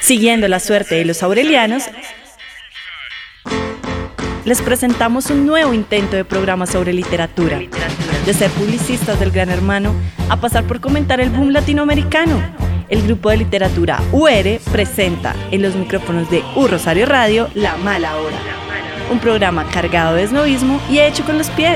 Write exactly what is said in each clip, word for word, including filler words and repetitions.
Siguiendo la suerte de los aurelianos, les presentamos un nuevo intento de programa sobre literatura. De ser publicistas del Gran Hermano a pasar por comentar el boom latinoamericano. El grupo de literatura U R presenta en los micrófonos de U Rosario Radio La Mala Hora. Un programa cargado de esnovismo y hecho con los pies.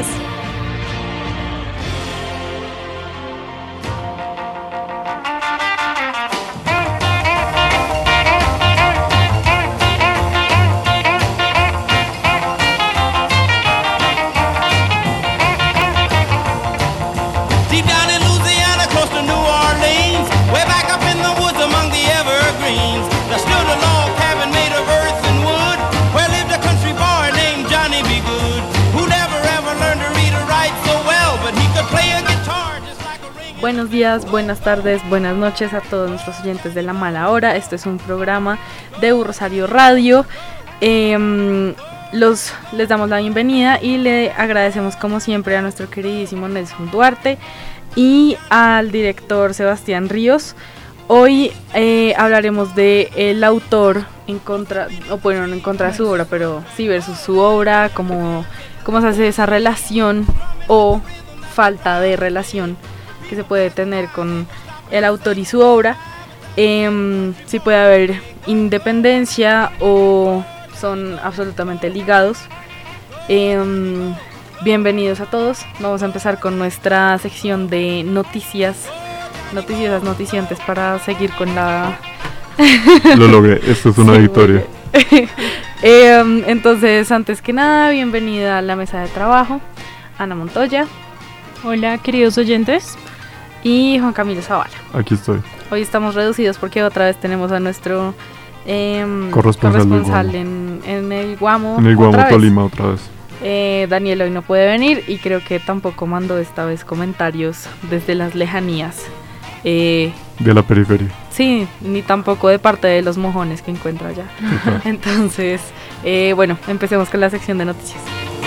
Buenos días, buenas tardes, buenas noches a todos nuestros oyentes de La Mala Hora. Este es un programa de U Rosario Radio. Eh, los, les damos la bienvenida y le agradecemos como siempre a nuestro queridísimo Nelson Duarte y al director Sebastián Ríos. Hoy eh, hablaremos de el autor en contra, o bueno, no en contra de su obra, pero sí versus su obra, cómo, cómo se hace esa relación o falta de relación que se puede tener con el autor y su obra, eh, si puede haber independencia o son absolutamente ligados. Eh, bienvenidos a todos. Vamos a empezar con nuestra sección de noticias, noticiosas, noticiantes, para seguir con la... Lo logré, esto es una sí, victoria. eh, entonces, antes que nada, bienvenida a la mesa de trabajo, Ana Montoya. Hola, queridos oyentes. Y Juan Camilo Zavala. Aquí estoy. Hoy estamos reducidos porque otra vez tenemos a nuestro eh, corresponsal, corresponsal en, en el Guamo. En el Guamo, otra Tolima, otra vez. Eh, Daniel hoy no puede venir y creo que tampoco mandó esta vez comentarios desde las lejanías. Eh, de la periferia. Sí, ni tampoco de parte de los mojones que encuentro allá. Entonces, eh, bueno, empecemos con la sección de noticias.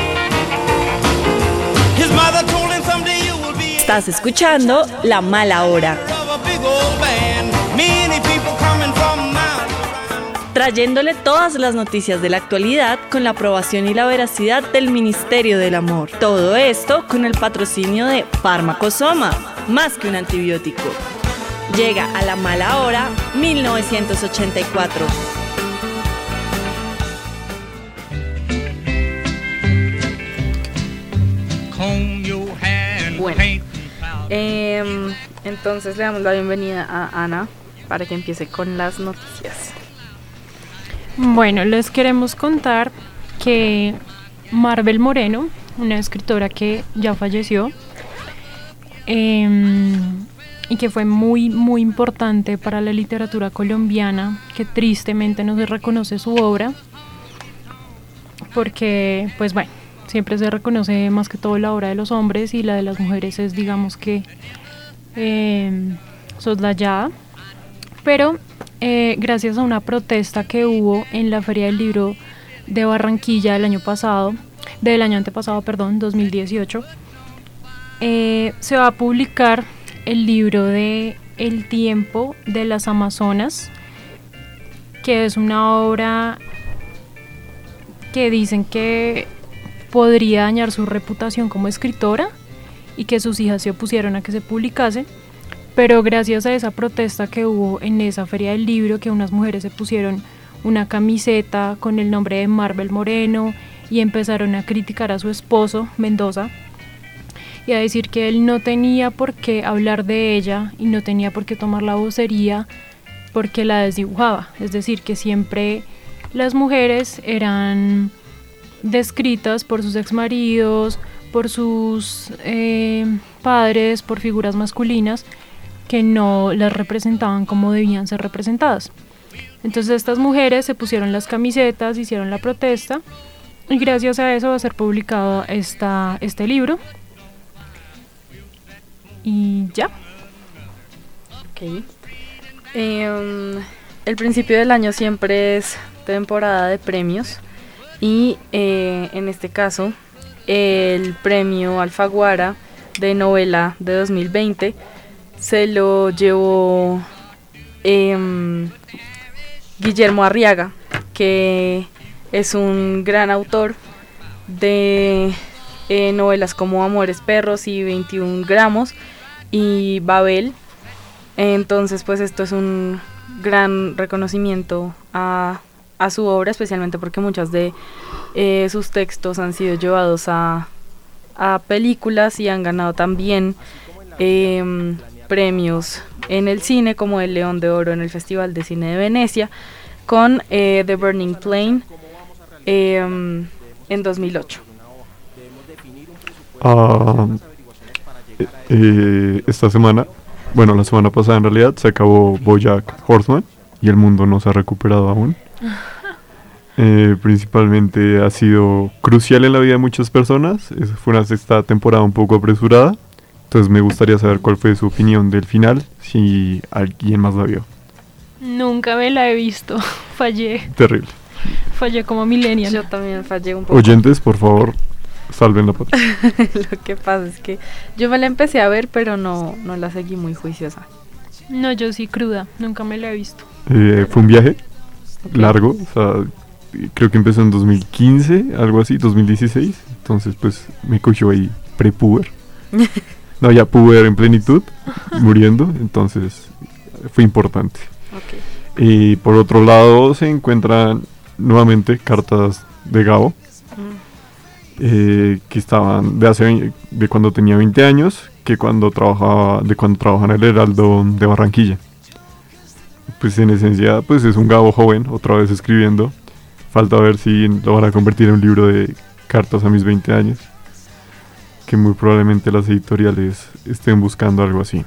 Estás escuchando La Mala Hora, trayéndole todas las noticias de la actualidad con la aprobación y la veracidad del Ministerio del Amor. Todo esto con el patrocinio de Fármaco Soma, más que un antibiótico. Llega a La Mala Hora mil novecientos ochenta y cuatro. Bueno, eh, entonces le damos la bienvenida a Ana para que empiece con las noticias. Bueno, les queremos contar que Marvel Moreno, una escritora que ya falleció eh, y que fue muy muy importante para la literatura colombiana, que tristemente no se reconoce su obra porque, pues bueno, siempre se reconoce más que todo la obra de los hombres y la de las mujeres es, digamos que, eh, soslayada. Pero eh, gracias a una protesta que hubo en la Feria del Libro de Barranquilla del año pasado, del año antepasado, perdón, dos mil dieciocho, eh, se va a publicar el libro de El tiempo de las Amazonas, que es una obra que dicen que podría dañar su reputación como escritora y que sus hijas se opusieron a que se publicase, pero gracias a esa protesta que hubo en esa Feria del Libro, que unas mujeres se pusieron una camiseta con el nombre de Marvel Moreno y empezaron a criticar a su esposo, Mendoza, y a decir que él no tenía por qué hablar de ella y no tenía por qué tomar la vocería porque la desdibujaba, es decir, que siempre las mujeres eran descritas por sus exmaridos, por sus eh, padres, por figuras masculinas que no las representaban como debían ser representadas. Entonces estas mujeres se pusieron las camisetas, hicieron la protesta y gracias a eso va a ser publicado esta, este libro. Y ya. Okay. Eh, el principio del año siempre es temporada de premios. Y eh, en este caso, el premio Alfaguara de novela de dos mil veinte se lo llevó eh, Guillermo Arriaga, que es un gran autor de eh, novelas como Amores Perros y veintiún gramos y Babel. Entonces pues esto es un gran reconocimiento a, a su obra, especialmente porque muchos de eh, sus textos han sido llevados a, a películas y han ganado también eh, premios en el cine, como el León de Oro en el Festival de Cine de Venecia, con eh, The Burning Plain eh, en dos mil ocho. Uh, eh, esta semana, bueno, la semana pasada en realidad, se acabó BoJack Horseman y el mundo no se ha recuperado aún. Eh, principalmente ha sido crucial en la vida de muchas personas. Es, fue una sexta temporada un poco apresurada. Entonces me gustaría saber cuál fue su opinión del final, si alguien más la vio. Nunca me la he visto, fallé. Terrible. Fallé como millennial. Yo también fallé un poco. Oyentes, por favor, salven la patria. Lo que pasa es que yo me la empecé a ver, pero no, no la seguí muy juiciosa. No, yo sí cruda, nunca me la he visto. Eh, fue un viaje okay. largo, o sea, creo que empezó en dos mil quince, algo así, dos mil dieciséis. Entonces pues me cogió ahí prepuber. No, ya puber en plenitud, muriendo, entonces fue importante. Okay. Y por otro lado se encuentran nuevamente cartas de Gabo, mm. eh, que estaban de hace de cuando tenía veinte años, que cuando trabajaba, de cuando trabajaba en el Heraldo de Barranquilla. Pues en esencia, pues es un Gabo joven, otra vez escribiendo. Falta ver si lo van a convertir en un libro de cartas a mis veinte años. Que muy probablemente las editoriales estén buscando algo así.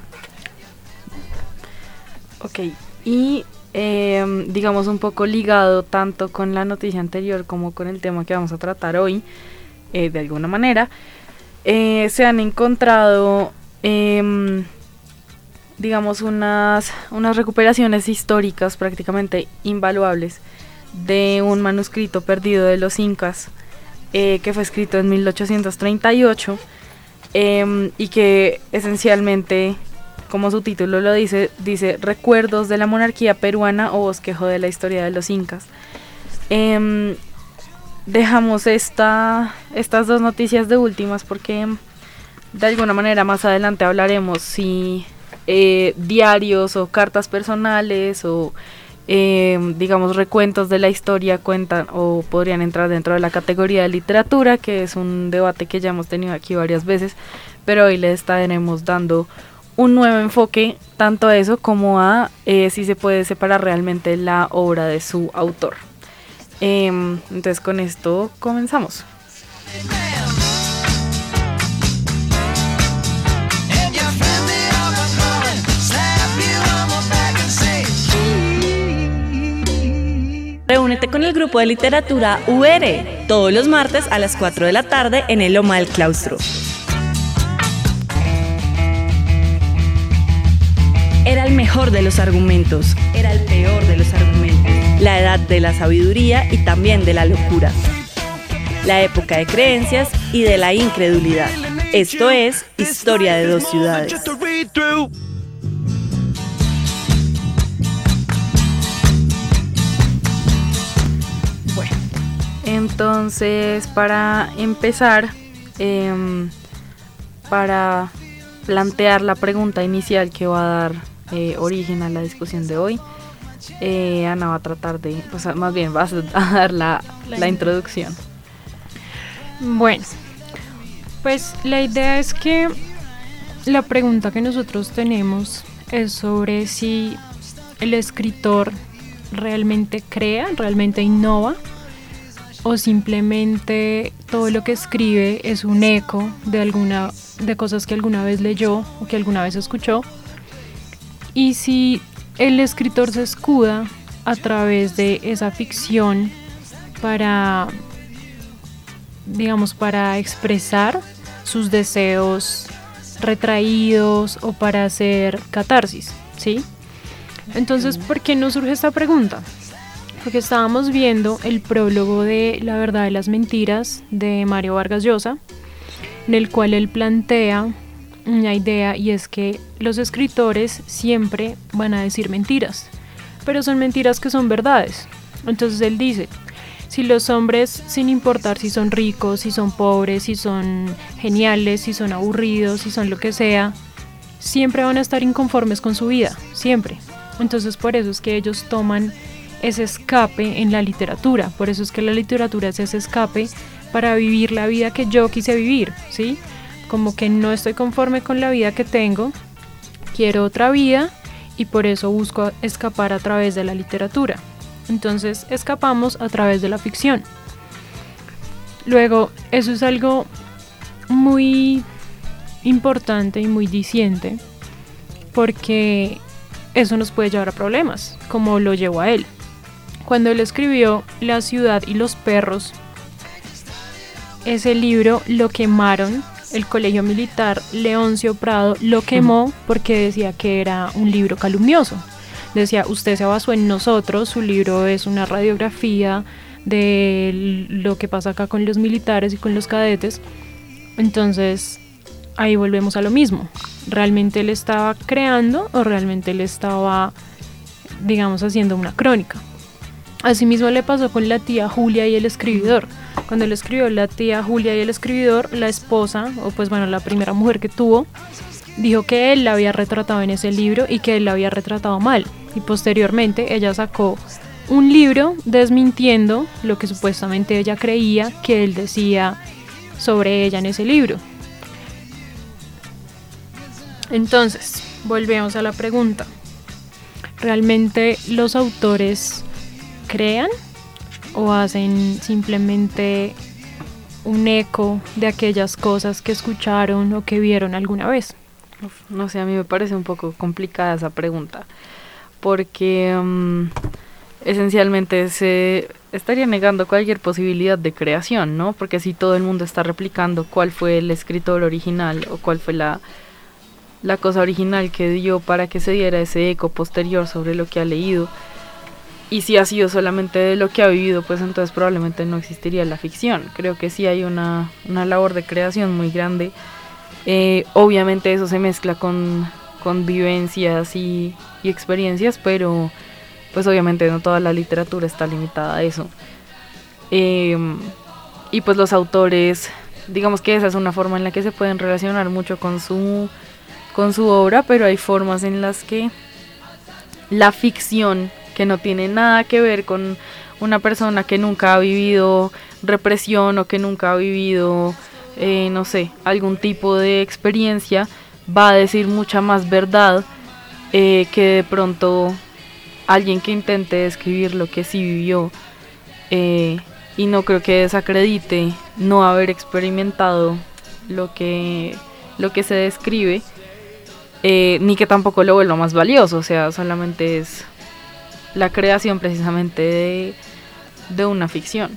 Ok, y eh, digamos un poco ligado tanto con la noticia anterior como con el tema que vamos a tratar hoy, eh, de alguna manera, eh, se han encontrado, eh, digamos, unas, unas recuperaciones históricas prácticamente invaluables de un manuscrito perdido de los incas, Eh, que fue escrito en mil ochocientos treinta y ocho eh, y que esencialmente, como su título lo dice, dice Recuerdos de la monarquía peruana o bosquejo de la historia de los incas. Eh, dejamos esta, estas dos noticias de últimas porque de alguna manera más adelante hablaremos si eh, diarios o cartas personales o Eh, digamos recuentos de la historia cuentan o podrían entrar dentro de la categoría de literatura, que es un debate que ya hemos tenido aquí varias veces, pero hoy le estaremos dando un nuevo enfoque tanto a eso como a eh, si se puede separar realmente la obra de su autor. Eh, entonces con esto comenzamos. Reúnete con el grupo de literatura U R todos los martes a las cuatro de la tarde en el Loma del Claustro. Era el mejor de los argumentos, era el peor de los argumentos, la edad de la sabiduría y también de la locura, la época de creencias y de la incredulidad. Esto es Historia de dos ciudades. Entonces, para empezar, eh, para plantear la pregunta inicial que va a dar eh, origen a la discusión de hoy, eh, Ana va a tratar de, pues más bien vas a dar la, la introducción. Bueno, pues la idea es que la pregunta que nosotros tenemos es sobre si el escritor realmente crea, realmente innova, o simplemente todo lo que escribe es un eco de alguna de cosas que alguna vez leyó o que alguna vez escuchó, y si el escritor se escuda a través de esa ficción para, digamos, para expresar sus deseos retraídos o para hacer catarsis, ¿sí? Entonces, ¿por qué nos surge esta pregunta? Porque estábamos viendo el prólogo de La verdad de las mentiras de Mario Vargas Llosa, en el cual él plantea una idea, y es que los escritores siempre van a decir mentiras. pero son mentiras que son verdades. Entonces él dice, si los hombres, sin importar si son ricos, si son pobres, si son geniales, si son aburridos, si son lo que sea, siempre van a estar inconformes con su vida, siempre. Entonces por eso es que ellos toman ese escape en la literatura, por eso es que la literatura es ese escape para vivir la vida que yo quise vivir, ¿sí? Como que no estoy conforme con la vida que tengo, quiero otra vida y por eso busco escapar a través de la literatura. Entonces escapamos a través de la ficción. Luego, eso es algo muy importante y muy diciente, porque eso nos puede llevar a problemas, como lo llevó a él. Cuando él escribió La ciudad y los perros, ese libro lo quemaron, el colegio militar Leoncio Prado lo quemó porque decía que era un libro calumnioso. Decía, usted se basó en nosotros, su libro es una radiografía de lo que pasa acá con los militares y con los cadetes. Entonces, ahí volvemos a lo mismo. ¿Realmente él estaba creando o realmente él estaba, digamos, haciendo una crónica? Asimismo le pasó con La tía Julia y el escribidor. Cuando él escribió La tía Julia y el escribidor, la esposa, o pues bueno, la primera mujer que tuvo, dijo que él la había retratado en ese libro y que él la había retratado mal. Y posteriormente ella sacó un libro desmintiendo lo que supuestamente ella creía que él decía sobre ella en ese libro. Entonces, volvemos a la pregunta. ¿Realmente los autores crean o hacen simplemente un eco de aquellas cosas que escucharon o que vieron alguna vez? Uf, no sé, a mí me parece un poco complicada esa pregunta, porque um, esencialmente se estaría negando cualquier posibilidad de creación, ¿no? Porque si todo el mundo está replicando cuál fue el escritor original o cuál fue la, la cosa original que dio para que se diera ese eco posterior sobre lo que ha leído, y si ha sido solamente de lo que ha vivido, pues entonces probablemente no existiría la ficción. Creo que sí hay una, una labor de creación muy grande. Eh, obviamente eso se mezcla con, con vivencias y, y experiencias, pero pues obviamente no toda la literatura está limitada a eso. Eh, y pues los autores, digamos que esa es una forma en la que se pueden relacionar mucho con su, con su obra, pero hay formas en las que la ficción, que no tiene nada que ver con una persona que nunca ha vivido represión o que nunca ha vivido, eh, no sé, algún tipo de experiencia, va a decir mucha más verdad eh, que de pronto alguien que intente describir lo que sí vivió, eh, y no creo que desacredite no haber experimentado lo que, lo que se describe, eh, ni que tampoco lo vuelva más valioso. O sea, solamente es la creación precisamente de, de una ficción.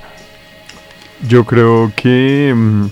Yo creo que mmm,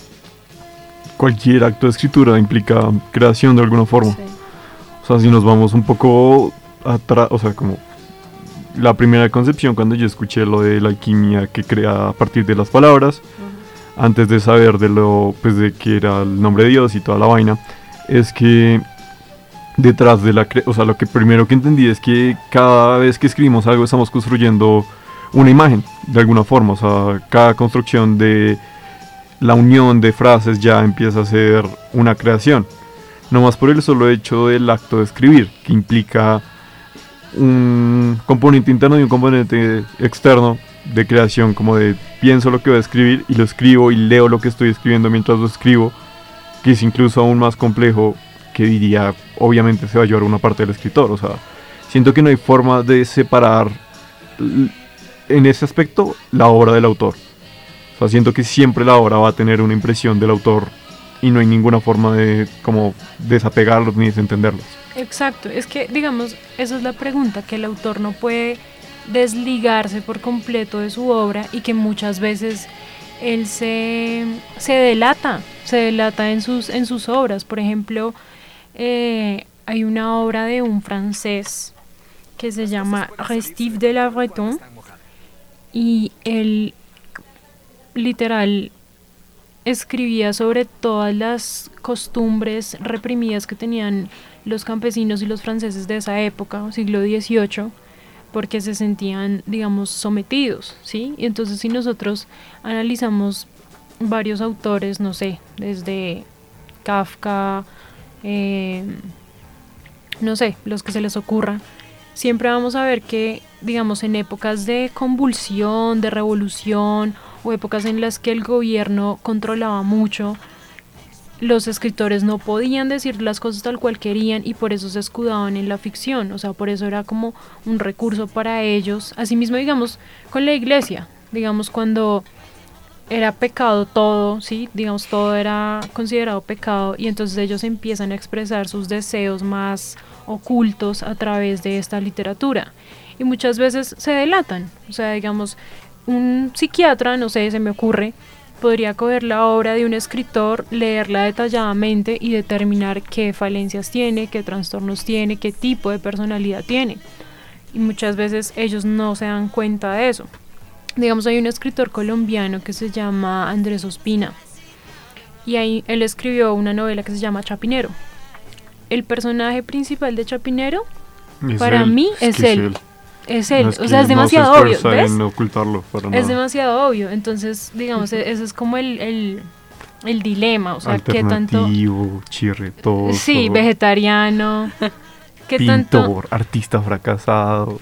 cualquier acto de escritura implica creación de alguna forma. Sí. O sea, si nos vamos un poco atrás, o sea, como la primera concepción cuando yo escuché lo de la alquimia que crea a partir de las palabras, uh-huh. antes de saber de lo, pues de que era el nombre de Dios y toda la vaina, es que detrás de la, cre- o sea, lo que primero que entendí es que cada vez que escribimos algo estamos construyendo una imagen, de alguna forma. O sea, cada construcción de la unión de frases ya empieza a ser una creación. No más por el solo hecho del acto de escribir, que implica un componente interno y un componente externo de creación, como de pienso lo que voy a escribir y lo escribo y leo lo que estoy escribiendo mientras lo escribo, que es incluso aún más complejo, que diría, obviamente se va a llevar una parte del escritor. O sea, siento que no hay forma de separar en ese aspecto la obra del autor. O sea, siento que siempre la obra va a tener una impresión del autor y no hay ninguna forma de como desapegarlos ni desentenderlos. Exacto, es que digamos, esa es la pregunta, que el autor no puede desligarse por completo de su obra y que muchas veces él se, se delata, se delata en sus, en sus obras. Por ejemplo, eh, hay una obra de un francés que se llama Restif de la Breton, y él literal escribía sobre todas las costumbres reprimidas que tenían los campesinos y los franceses de esa época, siglo dieciocho, porque se sentían, digamos, sometidos, ¿sí? Y entonces si nosotros analizamos varios autores, no sé, desde Kafka, eh, no sé, los que se les ocurra, siempre vamos a ver que, digamos, en épocas de convulsión, de revolución, o épocas en las que el gobierno controlaba mucho, los escritores no podían decir las cosas tal cual querían y por eso se escudaban en la ficción, o sea, por eso era como un recurso para ellos. Asimismo, digamos, con la iglesia, digamos, cuando era pecado todo, sí, digamos, todo era considerado pecado y entonces ellos empiezan a expresar sus deseos más ocultos a través de esta literatura y muchas veces se delatan, o sea, digamos, un psiquiatra, no sé, se me ocurre, podría coger la obra de un escritor, leerla detalladamente y determinar qué falencias tiene, qué trastornos tiene, qué tipo de personalidad tiene. Y muchas veces ellos no se dan cuenta de eso. Digamos, hay un escritor colombiano que se llama Andrés Ospina y ahí él escribió una novela que se llama Chapinero. El personaje principal de Chapinero, Es para él, mí, es, es que él. es él. Es él, No, es o que sea, es no demasiado se obvio, esfuerza ¿ves? en ocultarlo para Es nada. demasiado obvio, entonces, digamos, e- ese es como el, el, el dilema, o sea, qué tanto... Alternativo, chirretoso, Sí, vegetariano, qué pintor, tanto... artista fracasado.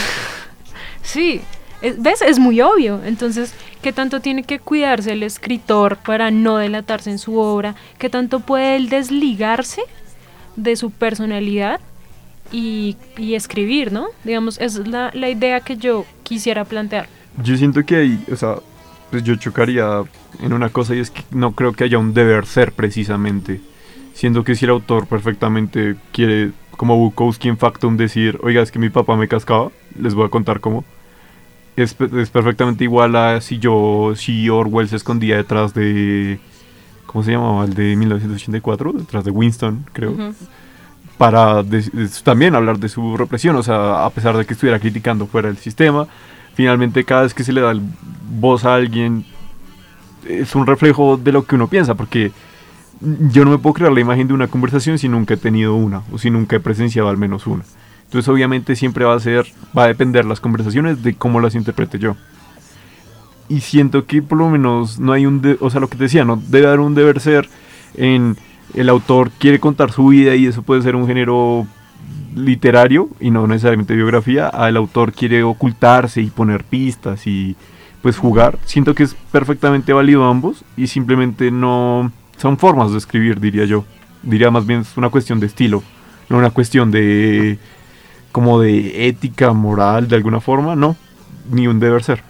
Sí, es- ¿ves? Es muy obvio, entonces, qué tanto tiene que cuidarse el escritor para no delatarse en su obra, qué tanto puede él desligarse de su personalidad y, y escribir, ¿no? Digamos, esa es la, la idea que yo quisiera plantear. Yo siento que ahí, o sea, pues yo chocaría en una cosa y es que no creo que haya un deber ser precisamente. Siendo que si el autor perfectamente quiere, como Bukowski en Factum, decir, oiga, es que mi papá me cascaba, les voy a contar cómo. Es, pe- es perfectamente igual a si yo, si Orwell se escondía detrás de, ¿cómo se llamaba? El de mil novecientos ochenta y cuatro, detrás de Winston, creo. Ujú. Para de- de- también hablar de su represión, o sea, a pesar de que estuviera criticando fuera del sistema, finalmente cada vez que se le da el- voz a alguien es un reflejo de lo que uno piensa, porque yo no me puedo crear la imagen de una conversación si nunca he tenido una, o si nunca he presenciado al menos una. Entonces obviamente siempre va a ser, va a depender las conversaciones de cómo las interprete yo. Y siento que por lo menos no hay un, de- o sea, lo que te decía, no debe haber un deber ser en el autor quiere contar su vida y eso puede ser un género literario y no necesariamente biografía, a el autor quiere ocultarse y poner pistas y pues jugar. Siento que es perfectamente válido ambos y simplemente no son formas de escribir, diría yo. Diría más bien es una cuestión de estilo, no una cuestión de como de ética, moral, de alguna forma, no, ni un deber ser.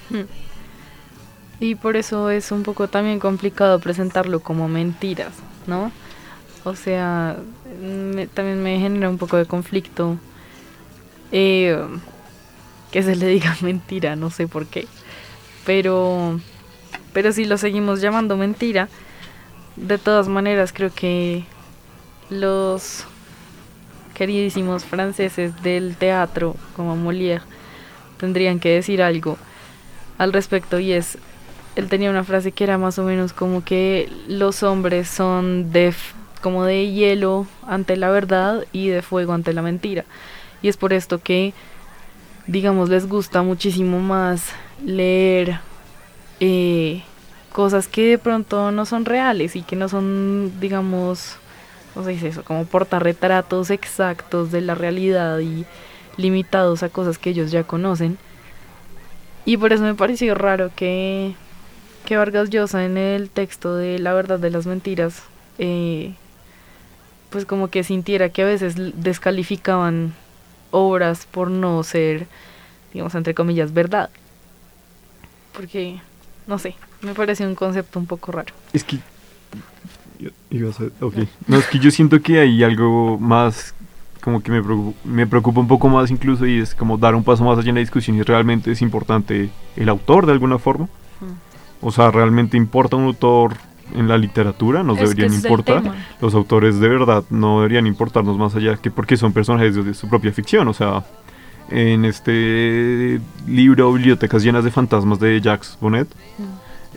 Y por eso es un poco también complicado presentarlo como mentiras, ¿no? O sea, me- también me genera un poco de conflicto eh, que se le diga mentira, no sé por qué. Pero, pero si lo seguimos llamando mentira, de todas maneras creo que los queridísimos franceses del teatro, como Molière, tendrían que decir algo al respecto, y es, él tenía una frase que era más o menos como que los hombres son de f- como de hielo ante la verdad y de fuego ante la mentira, y es por esto que, digamos, les gusta muchísimo más leer eh, cosas que de pronto no son reales y que no son, digamos, ¿cómo se dice eso? Como portarretratos exactos de la realidad y limitados a cosas que ellos ya conocen. Y por eso me pareció raro que, que Vargas Llosa en el texto de La verdad de las mentiras, eh, pues como que sintiera que a veces l- descalificaban obras por no ser, digamos, entre comillas, verdad. Porque, no sé, me pareció un concepto un poco raro. Es que yo- ibas a- ok. No, es que yo siento que hay algo más como que me preocupa, me preocupa un poco más incluso, y es como dar un paso más allá en la discusión y realmente es importante el autor de alguna forma. O sea, realmente importa un autor en la literatura, nos Es que deberían ese es el importar. tema. Los autores de verdad no deberían importarnos más allá que porque son personajes de, de su propia ficción. O sea, en este libro Bibliotecas llenas de fantasmas de Jacques Bonnet,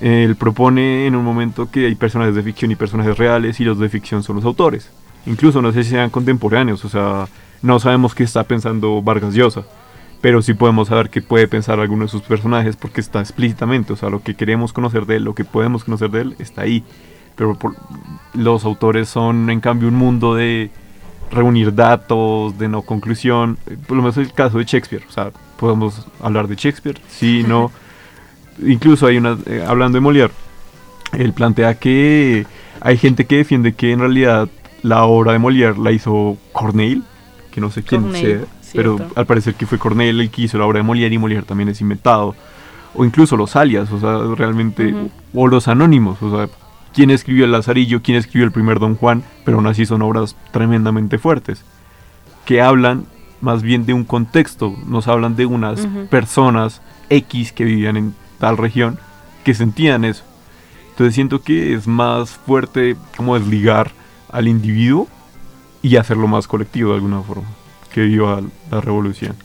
él propone en un momento que hay personajes de ficción y personajes reales, y los de ficción son los autores. Incluso no sé si sean contemporáneos, o sea, no sabemos qué está pensando Vargas Llosa, pero sí podemos saber qué puede pensar alguno de sus personajes porque está explícitamente, o sea, lo que queremos conocer de él, lo que podemos conocer de él, está ahí. Pero por, los autores son, en cambio, un mundo de reunir datos, de no conclusión. Por lo menos el caso de Shakespeare, o sea, podemos hablar de Shakespeare, sí, no. Incluso hay una, eh, hablando de Molière, él plantea que hay gente que defiende que en realidad la obra de Molière la hizo Corneille, que no sé quién sea, pero al parecer que fue Corneille el que hizo la obra de Molière, y Molière también es inventado. O incluso los alias, o sea, realmente, uh-huh. o los anónimos, o sea, quién escribió el Lazarillo, quién escribió el primer Don Juan, pero aún así son obras tremendamente fuertes, que hablan más bien de un contexto, nos hablan de unas uh-huh. personas X que vivían en tal región, que sentían eso. Entonces siento que es más fuerte como desligar al individuo y hacerlo más colectivo de alguna forma, que viva la revolución.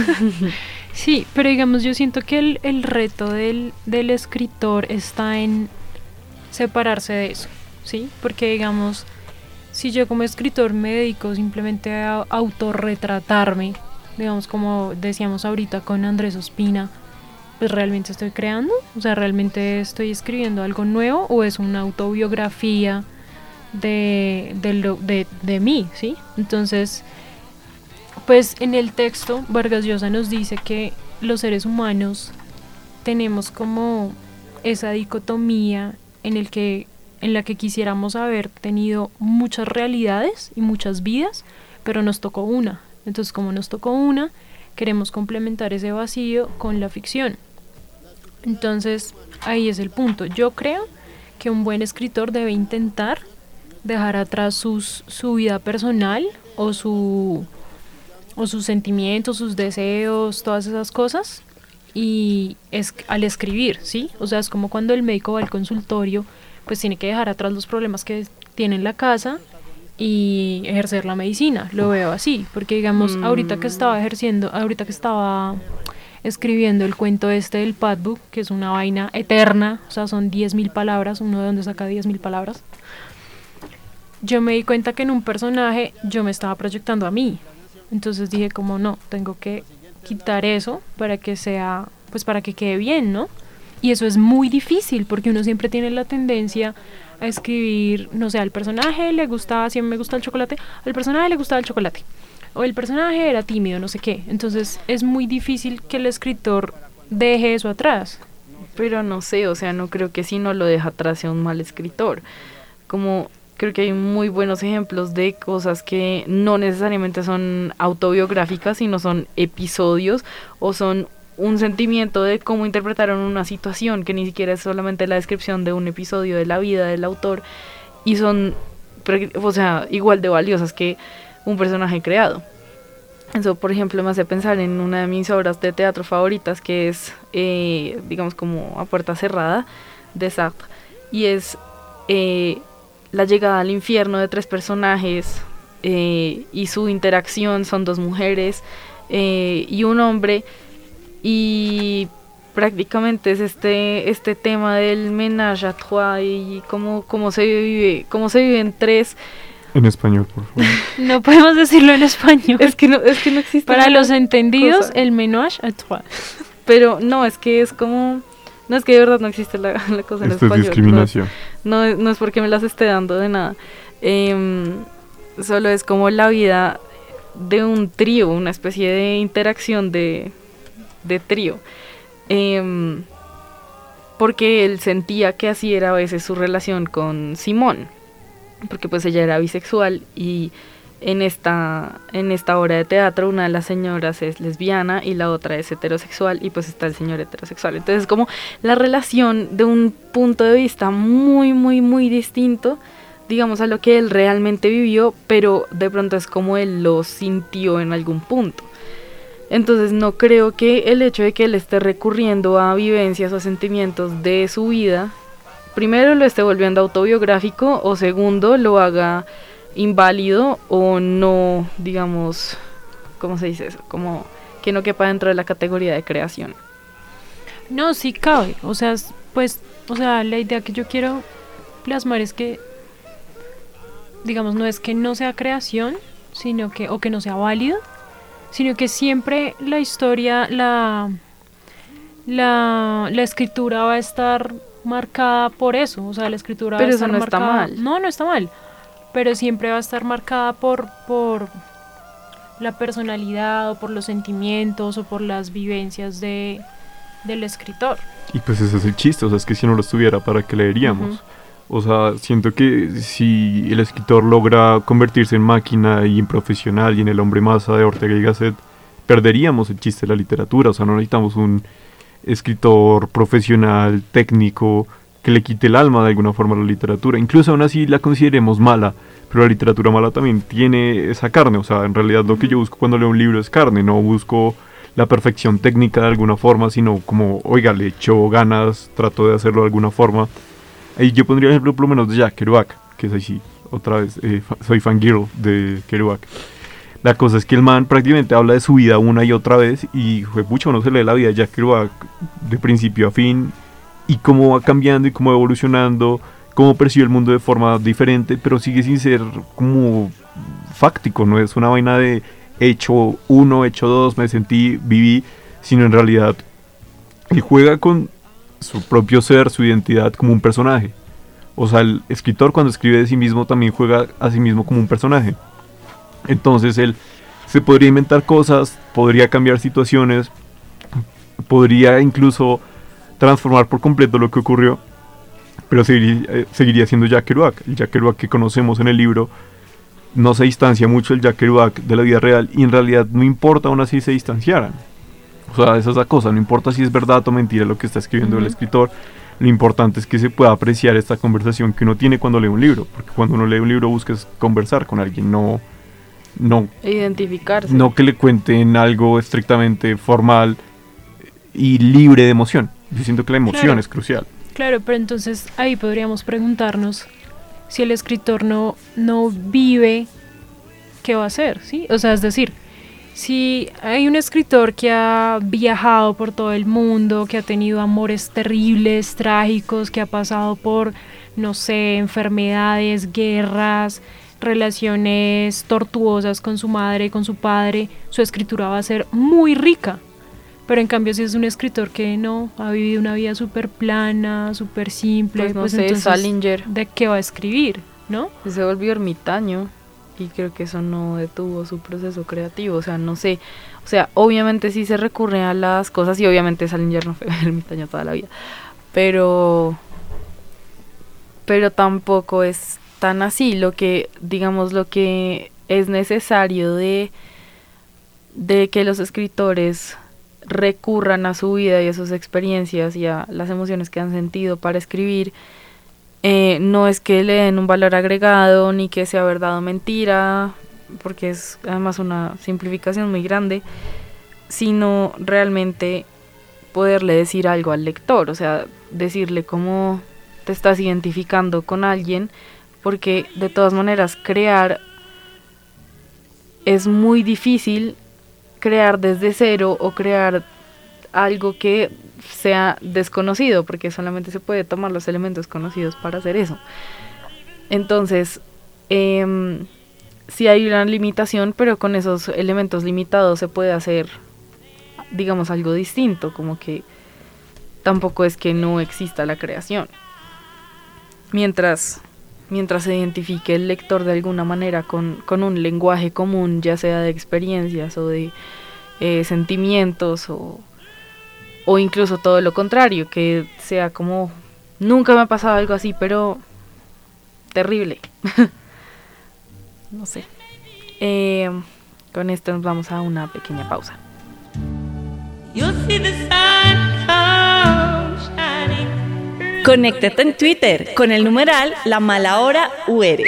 Sí, pero digamos, yo siento que el, el reto del, del escritor está en separarse de eso, ¿sí? Porque digamos, si yo como escritor me dedico simplemente a autorretratarme, digamos como decíamos ahorita con Andrés Ospina, pues realmente estoy creando, o sea, realmente estoy escribiendo algo nuevo, o es una autobiografía de, de, lo, de, de mí, ¿sí? Entonces, pues en el texto Vargas Llosa nos dice que los seres humanos tenemos como esa dicotomía en el que en la que quisiéramos haber tenido muchas realidades y muchas vidas, pero nos tocó una. Entonces, como nos tocó una, queremos complementar ese vacío con la ficción. Entonces, ahí es el punto. Yo creo que un buen escritor debe intentar dejar atrás sus, su vida personal o su o sus sentimientos, sus deseos, todas esas cosas, y es al escribir, ¿sí? O sea, es como cuando el médico va al consultorio, pues tiene que dejar atrás los problemas que tiene en la casa y ejercer la medicina. Lo veo así, porque digamos, mm. ahorita que estaba ejerciendo, ahorita que estaba escribiendo el cuento este del Padbook, que es una vaina eterna, o sea, son diez mil palabras, uno de donde saca diez mil palabras, yo me di cuenta que en un personaje yo me estaba proyectando a mí. Entonces dije como no, tengo que quitar eso para que sea, pues para que quede bien, ¿no? Y eso es muy difícil porque uno siempre tiene la tendencia a escribir, no sé, al personaje le gustaba, siempre me gusta el chocolate, al personaje le gustaba el chocolate, o el personaje era tímido, no sé qué. Entonces es muy difícil que el escritor deje eso atrás. Pero no sé, o sea, no creo que si no lo deja atrás sea un mal escritor. Como creo que hay muy buenos ejemplos de cosas que no necesariamente son autobiográficas, sino son episodios o son un sentimiento de cómo interpretaron una situación, que ni siquiera es solamente la descripción de un episodio de la vida del autor, y son, o sea, igual de valiosas que un personaje creado. Eso, por ejemplo, me hace pensar en una de mis obras de teatro favoritas, que es, eh, digamos, como A Puerta Cerrada, de Sartre, y es eh, la llegada al infierno de tres personajes, eh, y su interacción son dos mujeres eh, y un hombre, y prácticamente es este este tema del ménage à trois y cómo, cómo se vive cómo se vive en tres. En español, por favor. No podemos decirlo en español. Es que no, es que no existe. Para los entendidos, cosa. El ménage à trois. Pero no, es que es como... No, es que de verdad no existe la, la cosa en Esto español. Es discriminación. No, no, no es porque me las esté dando de nada. Eh, solo es como la vida de un trío, una especie de interacción de, de trío. Eh, porque él sentía que así era a veces su relación con Simón. Porque pues ella era bisexual y en esta, en esta obra de teatro una de las señoras es lesbiana y la otra es heterosexual, y pues está el señor heterosexual. Entonces es como la relación de un punto de vista muy, muy, muy distinto, digamos, a lo que él realmente vivió, pero de pronto es como él lo sintió en algún punto. Entonces no creo que el hecho de que él esté recurriendo a vivencias o sentimientos de su vida, primero lo esté volviendo autobiográfico, o segundo lo haga inválido o no, digamos, ¿cómo se dice eso? Como que no quepa dentro de la categoría de creación. No, sí cabe, o sea, pues, o sea, la idea que yo quiero plasmar es que, digamos, no es que no sea creación, sino que, o que no sea válido, sino que siempre la historia, la, la, la escritura va a estar marcada por eso, o sea, la escritura pero va a eso estar no marcada, está mal. no, no está mal, pero siempre va a estar marcada por, por la personalidad, o por los sentimientos, o por las vivencias de, del escritor. Y pues ese es el chiste, o sea, es que si no lo estuviera, ¿para qué leeríamos? Uh-huh. O sea, siento que si el escritor logra convertirse en máquina y en profesional y en el hombre masa de Ortega y Gasset, perderíamos el chiste de la literatura. O sea, no necesitamos un escritor profesional, técnico, que le quite el alma de alguna forma a la literatura. Incluso aún así la consideremos mala, pero la literatura mala también tiene esa carne. O sea, en realidad lo que yo busco cuando leo un libro es carne, no busco la perfección técnica de alguna forma, sino como, oiga, le echo ganas, trato de hacerlo de alguna forma. Y yo pondría el ejemplo por lo menos de Jack Kerouac, que es así, otra vez, eh, fa- soy fangirl de Kerouac. La cosa es que el man prácticamente habla de su vida una y otra vez, y fue mucho, no se lee la vida de Jack Kerouac de principio a fin, y cómo va cambiando y cómo va evolucionando, cómo percibe el mundo de forma diferente, pero sigue sin ser como fáctico, no es una vaina de hecho uno, hecho dos, me sentí, viví, sino en realidad él juega con su propio ser, su identidad como un personaje. O sea, el escritor cuando escribe de sí mismo también juega a sí mismo como un personaje. Entonces él se podría inventar cosas, podría cambiar situaciones, podría incluso transformar por completo lo que ocurrió, pero seguiría, eh, seguiría siendo Jack Kerouac. El Jack Kerouac que conocemos en el libro no se distancia mucho del Jack Kerouac de la vida real, y en realidad no importa aún así se distanciaran. O sea, esa es la cosa, no importa si es verdad o mentira lo que está escribiendo uh-huh. el escritor, lo importante es que se pueda apreciar esta conversación que uno tiene cuando lee un libro, porque cuando uno lee un libro buscas conversar con alguien, no, no identificarse. No que le cuenten algo estrictamente formal y libre de emoción. Yo siento que la emoción claro, es crucial. Claro, pero entonces ahí podríamos preguntarnos si el escritor no, no vive, ¿qué va a hacer? ¿Sí? O sea, es decir, si hay un escritor que ha viajado por todo el mundo, que ha tenido amores terribles, trágicos, que ha pasado por, no sé, enfermedades, guerras, relaciones tortuosas con su madre, con su padre, su escritura va a ser muy rica. Pero en cambio si es un escritor que no, ha vivido una vida súper plana, súper simple, pues, no pues sé, entonces, Salinger, ¿de qué va a escribir? ¿No? Se volvió ermitaño. Y creo que eso no detuvo su proceso creativo, o sea, no sé, o sea, obviamente sí se recurre a las cosas, y obviamente Salinger no fue ermitaño toda la vida, pero, pero tampoco es tan así. Lo que, digamos, lo que es necesario de, de que los escritores recurran a su vida y a sus experiencias y a las emociones que han sentido para escribir, Eh, no es que le den un valor agregado ni que sea verdad o mentira, porque es además una simplificación muy grande, sino realmente poderle decir algo al lector, o sea, decirle cómo te estás identificando con alguien, porque de todas maneras crear es muy difícil, crear desde cero o crear algo que sea desconocido, porque solamente se puede tomar los elementos conocidos para hacer eso. Entonces, eh, sí hay una limitación, pero con esos elementos limitados se puede hacer, digamos, algo distinto, como que tampoco es que no exista la creación. Mientras, mientras se identifique el lector de alguna manera con, con un lenguaje común, ya sea de experiencias o de eh, sentimientos o o incluso todo lo contrario, que sea como, nunca me ha pasado algo así, pero terrible. No sé. Eh, con esto nos vamos a una pequeña pausa. Conéctate en Twitter con el numeral La Mala Hora U R.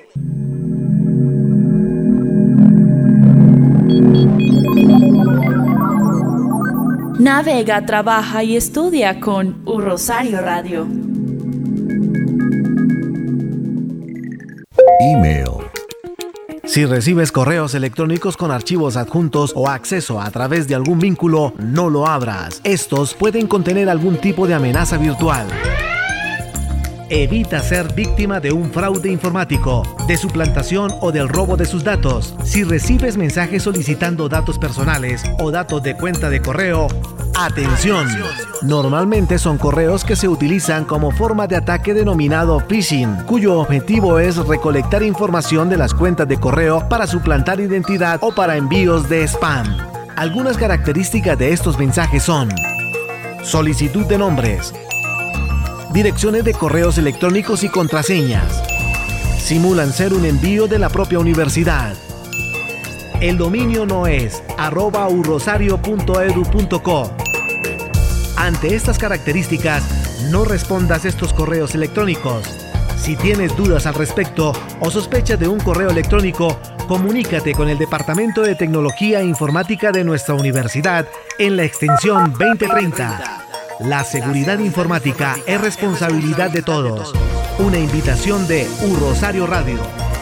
Navega, trabaja y estudia con U Rosario Radio. Email Si recibes correos electrónicos con archivos adjuntos o acceso a través de algún vínculo, no lo abras. Estos pueden contener algún tipo de amenaza virtual. Evita ser víctima de un fraude informático, de suplantación o del robo de sus datos. Si recibes mensajes solicitando datos personales o datos de cuenta de correo, ¡atención! Normalmente son correos que se utilizan como forma de ataque denominado phishing, cuyo objetivo es recolectar información de las cuentas de correo para suplantar identidad o para envíos de spam. Algunas características de estos mensajes son: solicitud de nombres, direcciones de correos electrónicos y contraseñas. Simulan ser un envío de la propia universidad. El dominio no es arroba urrosario punto edu punto co. Ante estas características, no respondas estos correos electrónicos. Si tienes dudas al respecto o sospechas de un correo electrónico, comunícate con el Departamento de Tecnología e Informática de nuestra universidad en la extensión veinte treinta. La seguridad informática es responsabilidad de todos. Una invitación de U Rosario Radio.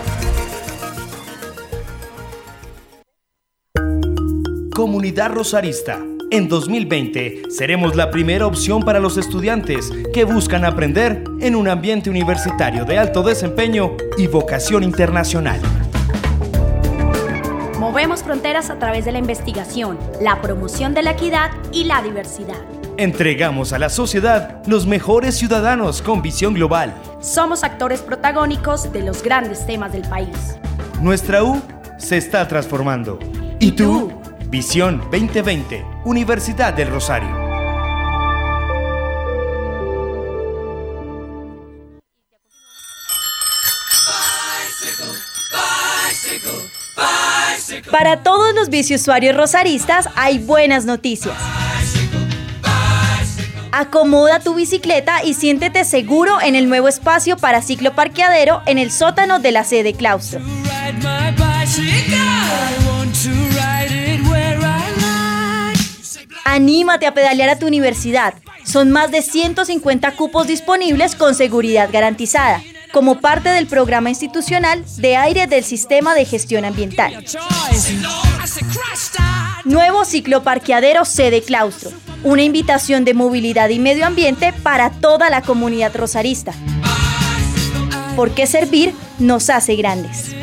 Comunidad Rosarista. En dos mil veinte seremos la primera opción para los estudiantes que buscan aprender en un ambiente universitario de alto desempeño y vocación internacional. Movemos fronteras a través de la investigación, la promoción de la equidad y la diversidad. Entregamos a la sociedad los mejores ciudadanos con visión global. Somos actores protagónicos de los grandes temas del país. Nuestra U se está transformando. ¿Y tú? Visión veinte veinte, Universidad del Rosario. Para todos los biciusuarios rosaristas hay buenas noticias. Acomoda tu bicicleta y siéntete seguro en el nuevo espacio para cicloparqueadero en el sótano de la sede claustro. Anímate a pedalear a tu universidad. Son más de ciento cincuenta cupos disponibles con seguridad garantizada, como parte del programa institucional de aire del Sistema de Gestión Ambiental. Nuevo cicloparqueadero sede claustro. Una invitación de movilidad y medio ambiente para toda la comunidad rosarista. Porque servir nos hace grandes.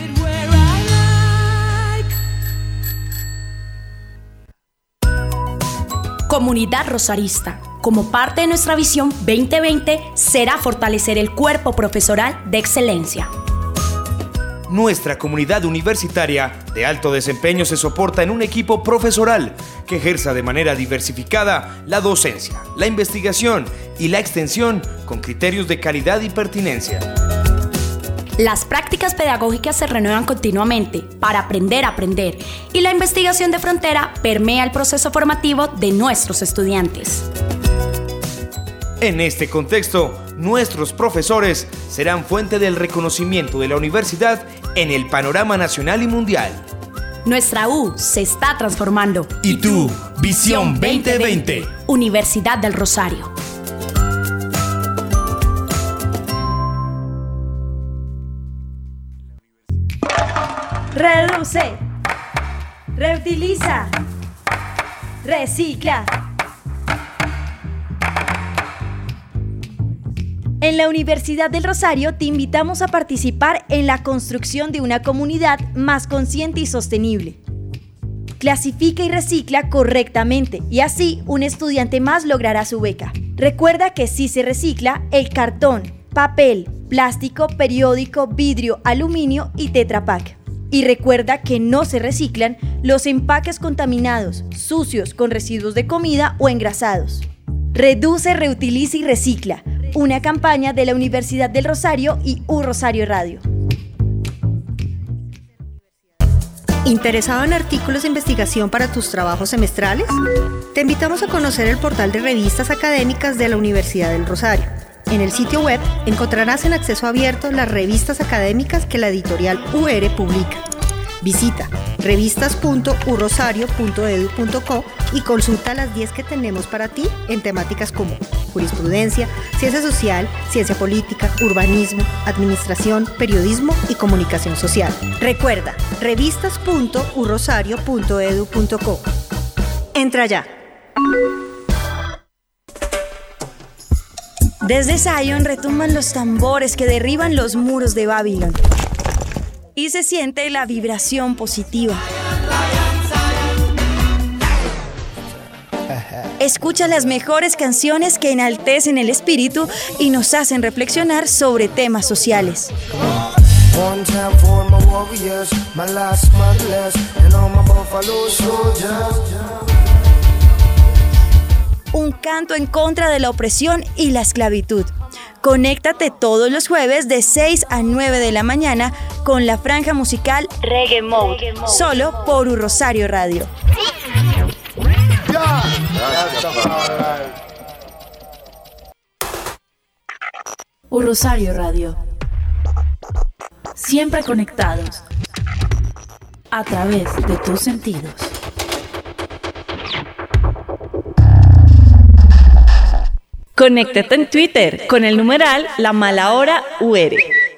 Comunidad Rosarista. Como parte de nuestra visión veinte veinte será fortalecer el cuerpo profesoral de excelencia. Nuestra comunidad universitaria de alto desempeño se soporta en un equipo profesoral que ejerza de manera diversificada la docencia, la investigación y la extensión con criterios de calidad y pertinencia. Las prácticas pedagógicas se renuevan continuamente para aprender a aprender y la investigación de frontera permea el proceso formativo de nuestros estudiantes. En este contexto, nuestros profesores serán fuente del reconocimiento de la universidad en el panorama nacional y mundial. Nuestra U se está transformando. ¿Y tú? Visión veinte veinte. Universidad del Rosario. Reduce, reutiliza, recicla. En la Universidad del Rosario te invitamos a participar en la construcción de una comunidad más consciente y sostenible. Clasifica y recicla correctamente y así un estudiante más logrará su beca. Recuerda que si se recicla el cartón, papel, plástico, periódico, vidrio, aluminio y Tetra Pak. Y recuerda que no se reciclan los empaques contaminados, sucios, con residuos de comida o engrasados. Reduce, reutiliza y recicla. Una campaña de la Universidad del Rosario y U Rosario Radio. ¿Interesado en artículos de investigación para tus trabajos semestrales? Te invitamos a conocer el portal de revistas académicas de la Universidad del Rosario. En el sitio web encontrarás en acceso abierto las revistas académicas que la editorial U R publica. Visita revistas punto u rosario punto e d u punto co y consulta las diez que tenemos para ti en temáticas como jurisprudencia, ciencia social, ciencia política, urbanismo, administración, periodismo y comunicación social. Recuerda, revistas punto u rosario punto e d u punto co. Entra ya. Desde Zion retumban los tambores que derriban los muros de Babilón. Y se siente la vibración positiva. Escucha las mejores canciones que enaltecen el espíritu y nos hacen reflexionar sobre temas sociales. Un canto en contra de la opresión y la esclavitud. Conéctate todos los jueves de seis a nueve de la mañana con la franja musical Reggae Mode, solo por U Rosario Radio. U Rosario Radio. Siempre conectados a través de tus sentidos. Conéctate en Twitter con el numeral La Mala Hora U R.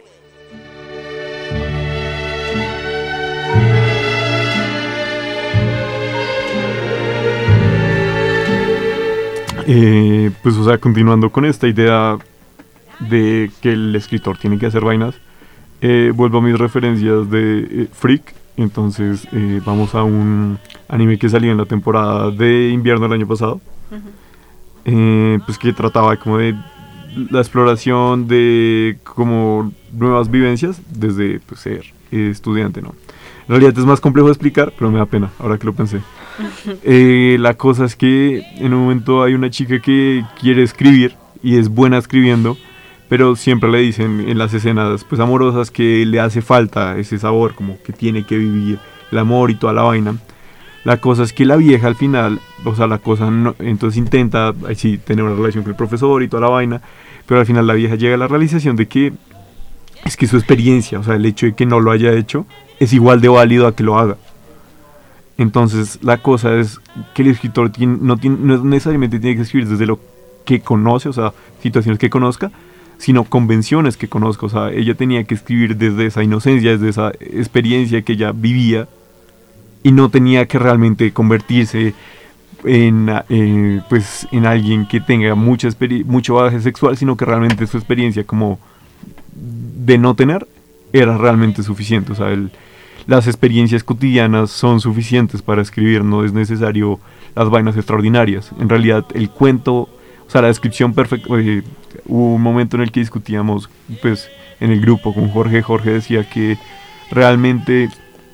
Eh, pues, o sea, continuando con esta idea de que el escritor tiene que hacer vainas, eh, vuelvo a mis referencias de eh, Freak. Entonces, eh, vamos a un anime que salió en la temporada de invierno del año pasado. Uh-huh. Eh, pues que trataba como de la exploración de como nuevas vivencias desde pues, ser eh, estudiante, ¿no? En realidad es más complejo de explicar, pero me da pena, ahora que lo pensé. Eh, la cosa es que en un momento hay una chica que quiere escribir y es buena escribiendo, pero siempre le dicen en las escenas pues amorosas que le hace falta ese sabor, como que tiene que vivir el amor y toda la vaina. La cosa es que la vieja al final, o sea, la cosa no, entonces intenta sí, tener una relación con el profesor y toda la vaina, pero al final la vieja llega a la realización de que es que su experiencia, o sea, el hecho de que no lo haya hecho, es igual de válido a que lo haga. Entonces la cosa es que el escritor tiene, no, tiene, no necesariamente tiene que escribir desde lo que conoce, o sea, situaciones que conozca, sino convenciones que conozca. O sea, ella tenía que escribir desde esa inocencia, desde esa experiencia que ella vivía, y no tenía que realmente convertirse en, eh, pues, en alguien que tenga mucha experi- mucho bagaje sexual, sino que realmente su experiencia como de no tener era realmente suficiente. O sea, el, las experiencias cotidianas son suficientes para escribir, no es necesario las vainas extraordinarias. En realidad el cuento, o sea, la descripción perfecta, eh, hubo un momento en el que discutíamos pues en el grupo con Jorge, Jorge decía que realmente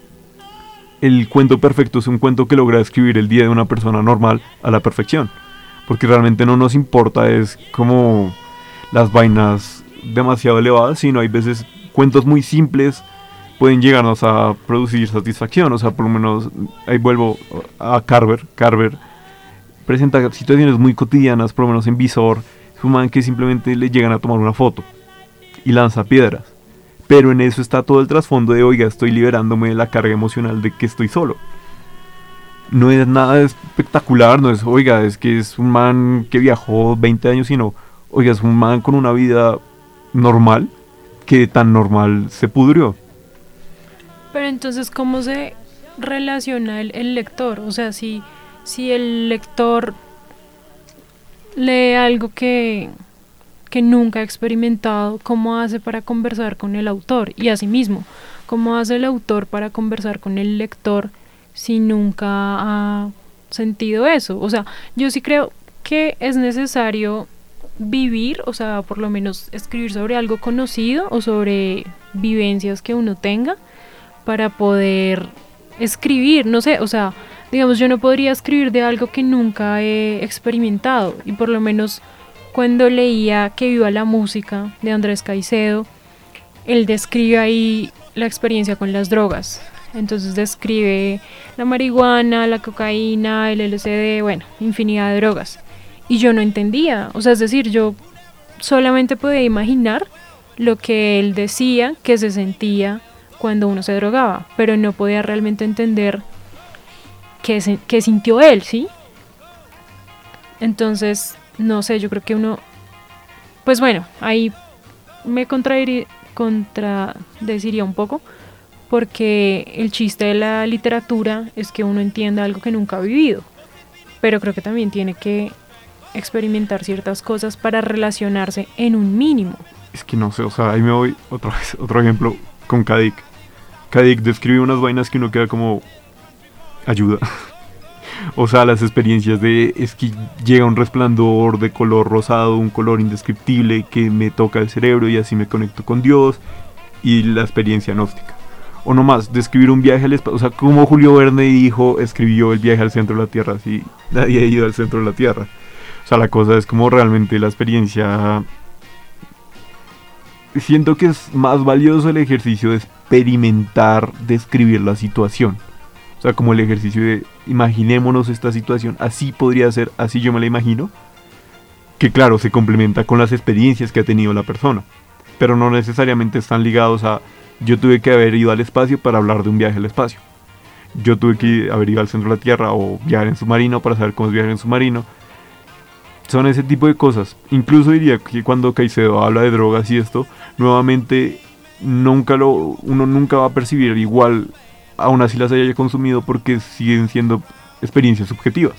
el cuento perfecto es un cuento que logra describir el día de una persona normal a la perfección, porque realmente no nos importa es como las vainas demasiado elevadas, sino hay veces cuentos muy simples pueden llegarnos a producir satisfacción. O sea, por lo menos ahí vuelvo a Carver. Carver presenta situaciones muy cotidianas, por lo menos en Visor, es un man que simplemente le llegan a tomar una foto y lanza piedras. Pero en eso está todo el trasfondo de, oiga, estoy liberándome de la carga emocional de que estoy solo. No es nada espectacular, no es, oiga, es que es un man que viajó veinte años, sino, oiga, es un man con una vida normal, que tan normal se pudrió. Pero entonces, ¿cómo se relaciona el, el lector? O sea, si, si el lector lee algo que... que nunca ha experimentado, ¿cómo hace para conversar con el autor? Y asimismo, ¿cómo hace el autor para conversar con el lector si nunca ha sentido eso? O sea, yo sí creo que es necesario vivir, o sea, por lo menos escribir sobre algo conocido o sobre vivencias que uno tenga para poder escribir, no sé, o sea, digamos, yo no podría escribir de algo que nunca he experimentado, y por lo menos cuando leía Que viva la música de Andrés Caicedo, él describe ahí la experiencia con las drogas. Entonces describe la marihuana, la cocaína, el L S D, bueno, infinidad de drogas. Y yo no entendía, o sea, es decir, yo solamente podía imaginar lo que él decía que se sentía cuando uno se drogaba, pero no podía realmente entender qué, se, qué sintió él, ¿sí? Entonces, no sé, yo creo que uno, pues bueno, ahí me contradiría, contradeciría un poco, porque el chiste de la literatura es que uno entienda algo que nunca ha vivido, pero creo que también tiene que experimentar ciertas cosas para relacionarse en un mínimo. Es que no sé, o sea, ahí me voy otra vez, otro ejemplo con Kadik. Kadik describe unas vainas que uno queda como ayuda. O sea, las experiencias de es que llega un resplandor de color rosado, un color indescriptible que me toca el cerebro y así me conecto con Dios, y la experiencia gnóstica. O nomás, describir un viaje al espacio, o sea, como Julio Verne dijo, escribió el viaje al centro de la Tierra, así nadie ha ido al centro de la Tierra. O sea, la cosa es como realmente la experiencia. Siento que es más valioso el ejercicio de experimentar, describir la situación. O sea, como el ejercicio de imaginémonos esta situación, así podría ser, así yo me la imagino. Que claro, se complementa con las experiencias que ha tenido la persona, pero no necesariamente están ligados a yo tuve que haber ido al espacio para hablar de un viaje al espacio. Yo tuve que haber ido al centro de la Tierra o viajar en submarino para saber cómo es viajar en submarino. Son ese tipo de cosas. Incluso diría que cuando Caicedo habla de drogas y esto, nuevamente nunca lo, uno nunca va a percibir igual, aún así las haya consumido, porque siguen siendo experiencias subjetivas.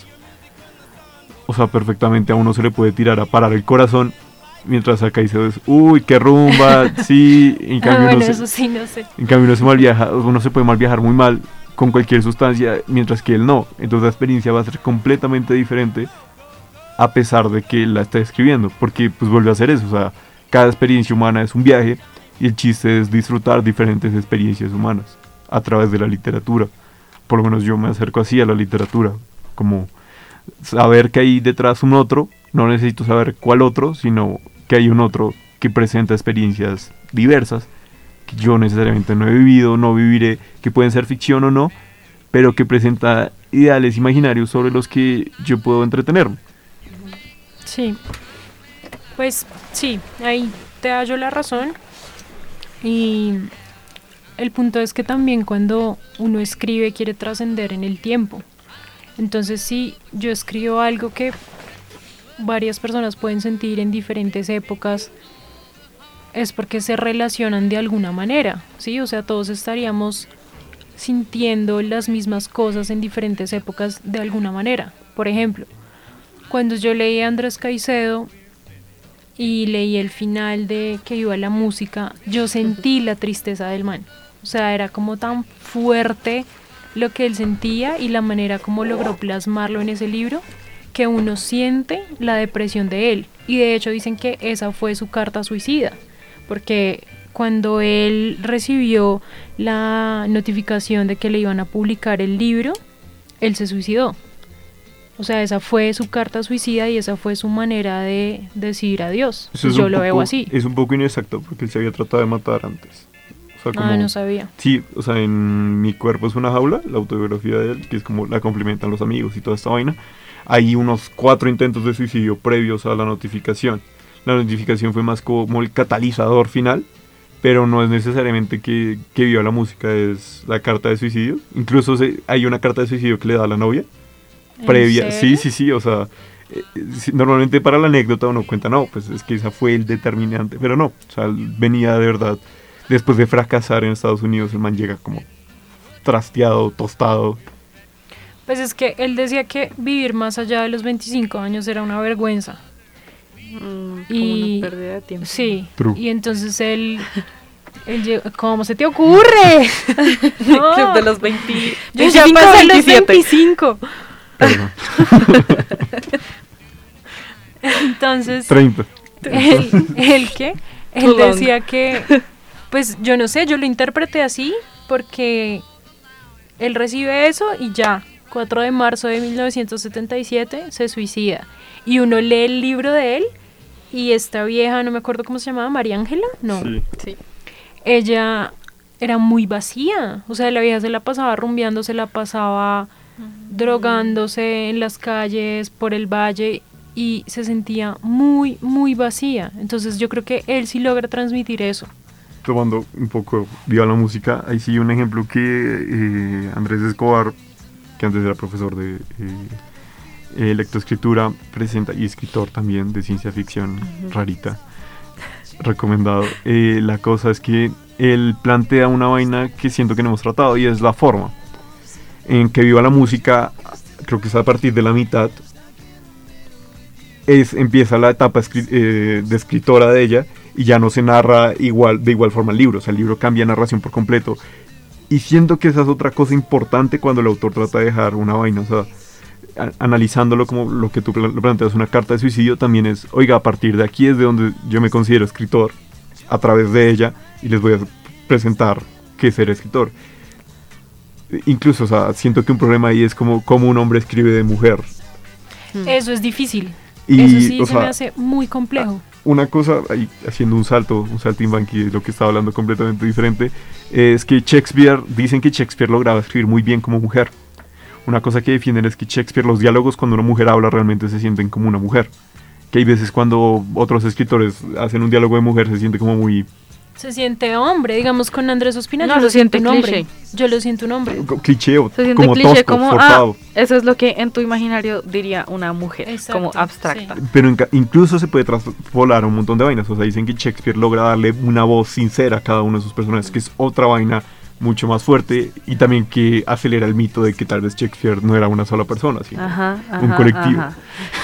O sea, perfectamente a uno se le puede tirar a parar el corazón, mientras a Caicedo es, uy, qué rumba, sí, en cambio, ah, bueno, uno se, eso sí, no sé. en cambio uno se mal viaja, uno se puede mal viajar muy mal con cualquier sustancia, mientras que él no. Entonces la experiencia va a ser completamente diferente, a pesar de que la está escribiendo, porque pues vuelve a hacer eso, o sea, cada experiencia humana es un viaje, y el chiste es disfrutar diferentes experiencias humanas a través de la literatura. Por lo menos yo me acerco así a la literatura, como saber que hay detrás un otro, no necesito saber cuál otro, sino que hay un otro que presenta experiencias diversas, que yo necesariamente no he vivido, no viviré, que pueden ser ficción o no, pero que presenta ideales imaginarios sobre los que yo puedo entretenerme. Sí, pues sí, ahí te hallo la razón, y el punto es que también cuando uno escribe quiere trascender en el tiempo. Entonces si yo escribo algo que varias personas pueden sentir en diferentes épocas, es porque se relacionan de alguna manera, ¿sí? O sea, todos estaríamos sintiendo las mismas cosas en diferentes épocas de alguna manera. Por ejemplo, cuando yo leí a Andrés Caicedo y leí el final de Que iba la música, yo sentí la tristeza del man. O sea, era como tan fuerte lo que él sentía y la manera como logró plasmarlo en ese libro, que uno siente la depresión de él. Y de hecho dicen que esa fue su carta suicida, porque cuando él recibió la notificación de que le iban a publicar el libro, él se suicidó. O sea, esa fue su carta suicida y esa fue su manera de decir adiós. Yo lo poco, veo así. Es un poco inexacto porque él se había tratado de matar antes. O sea, como, ah, no sabía. Sí, o sea, en Mi cuerpo es una jaula, la autobiografía de él, que es como la complementan los amigos y toda esta vaina, hay unos cuatro intentos de suicidio previos a la notificación. La notificación fue más como el catalizador final, pero no es necesariamente que, que vio la música, es la carta de suicidio. Incluso se, hay una carta de suicidio que le da a la novia previa. Sí, sí, sí, o sea, eh, normalmente para la anécdota uno cuenta, no, pues es que esa fue el determinante, pero no, o sea, venía de verdad, después de fracasar en Estados Unidos, el man llega como trasteado, tostado. Pues es que él decía que vivir más allá de los veinticinco años era una vergüenza. Mm, y como una pérdida de tiempo. Sí, True. Y entonces él, él llegó, ¿cómo se te ocurre? No, Club de los veinte, yo ya pasé los veinticinco. Perdón. Entonces, treinta. ¿Él, él qué? Él decía que, pues yo no sé, yo lo interpreté así porque él recibe eso y ya, cuatro de marzo de mil novecientos setenta y siete se suicida. Y uno lee el libro de él y esta vieja, no me acuerdo cómo se llamaba, María Ángela, no, Sí. Sí. ella era muy vacía, o sea, la vieja se la pasaba rumbeando, se la pasaba drogándose en las calles, por el valle, y se sentía muy, muy vacía. Entonces yo creo que él sí logra transmitir eso. tomando un poco viva la música, ahí sí un ejemplo que eh, Andrés Escobar, que antes era profesor de eh, lectoescritura, presenta, y escritor también de ciencia ficción, uh-huh. rarita, recomendado. Eh, la cosa es que él plantea una vaina que siento que no hemos tratado, y es la forma en que viva la música. Creo que es a partir de la mitad, es, empieza la etapa escri- eh, de escritora de ella, y ya no se narra igual de igual forma el libro, o sea, el libro cambia narración por completo, y siento que esa es otra cosa importante cuando el autor trata de dejar una vaina, o sea, a, analizándolo como lo que tú pl- planteas, una carta de suicidio, también es, oiga, a partir de aquí es de donde yo me considero escritor, a través de ella, y les voy a presentar qué es ser escritor. Incluso, o sea, siento que un problema ahí es como cómo un hombre escribe de mujer. Eso es difícil. Y, Eso sí o se sea, me hace muy complejo. Una cosa, ahí, haciendo un salto, un saltimbanqui de lo que estaba hablando completamente diferente, es que Shakespeare, dicen que Shakespeare lograba escribir muy bien como mujer. Una cosa que defienden es que Shakespeare, los diálogos cuando una mujer habla realmente se sienten como una mujer. Que hay veces cuando otros escritores hacen un diálogo de mujer se siente como muy... Se siente hombre, digamos con Andrés Ospina, no, yo lo siento un hombre. Cliché. Yo lo siento un hombre. Cliché, se siente como cliché, tosco, como, forzado. Ah, eso es lo que en tu imaginario diría una mujer, exacto, como abstracta. Sí. Pero en, incluso se puede traspolar un montón de vainas. O sea, dicen que Shakespeare logra darle una voz sincera a cada uno de sus personajes, que es otra vaina mucho más fuerte, y también que acelera el mito de que tal vez Shakespeare no era una sola persona, sino ajá, ajá, un colectivo. Ajá.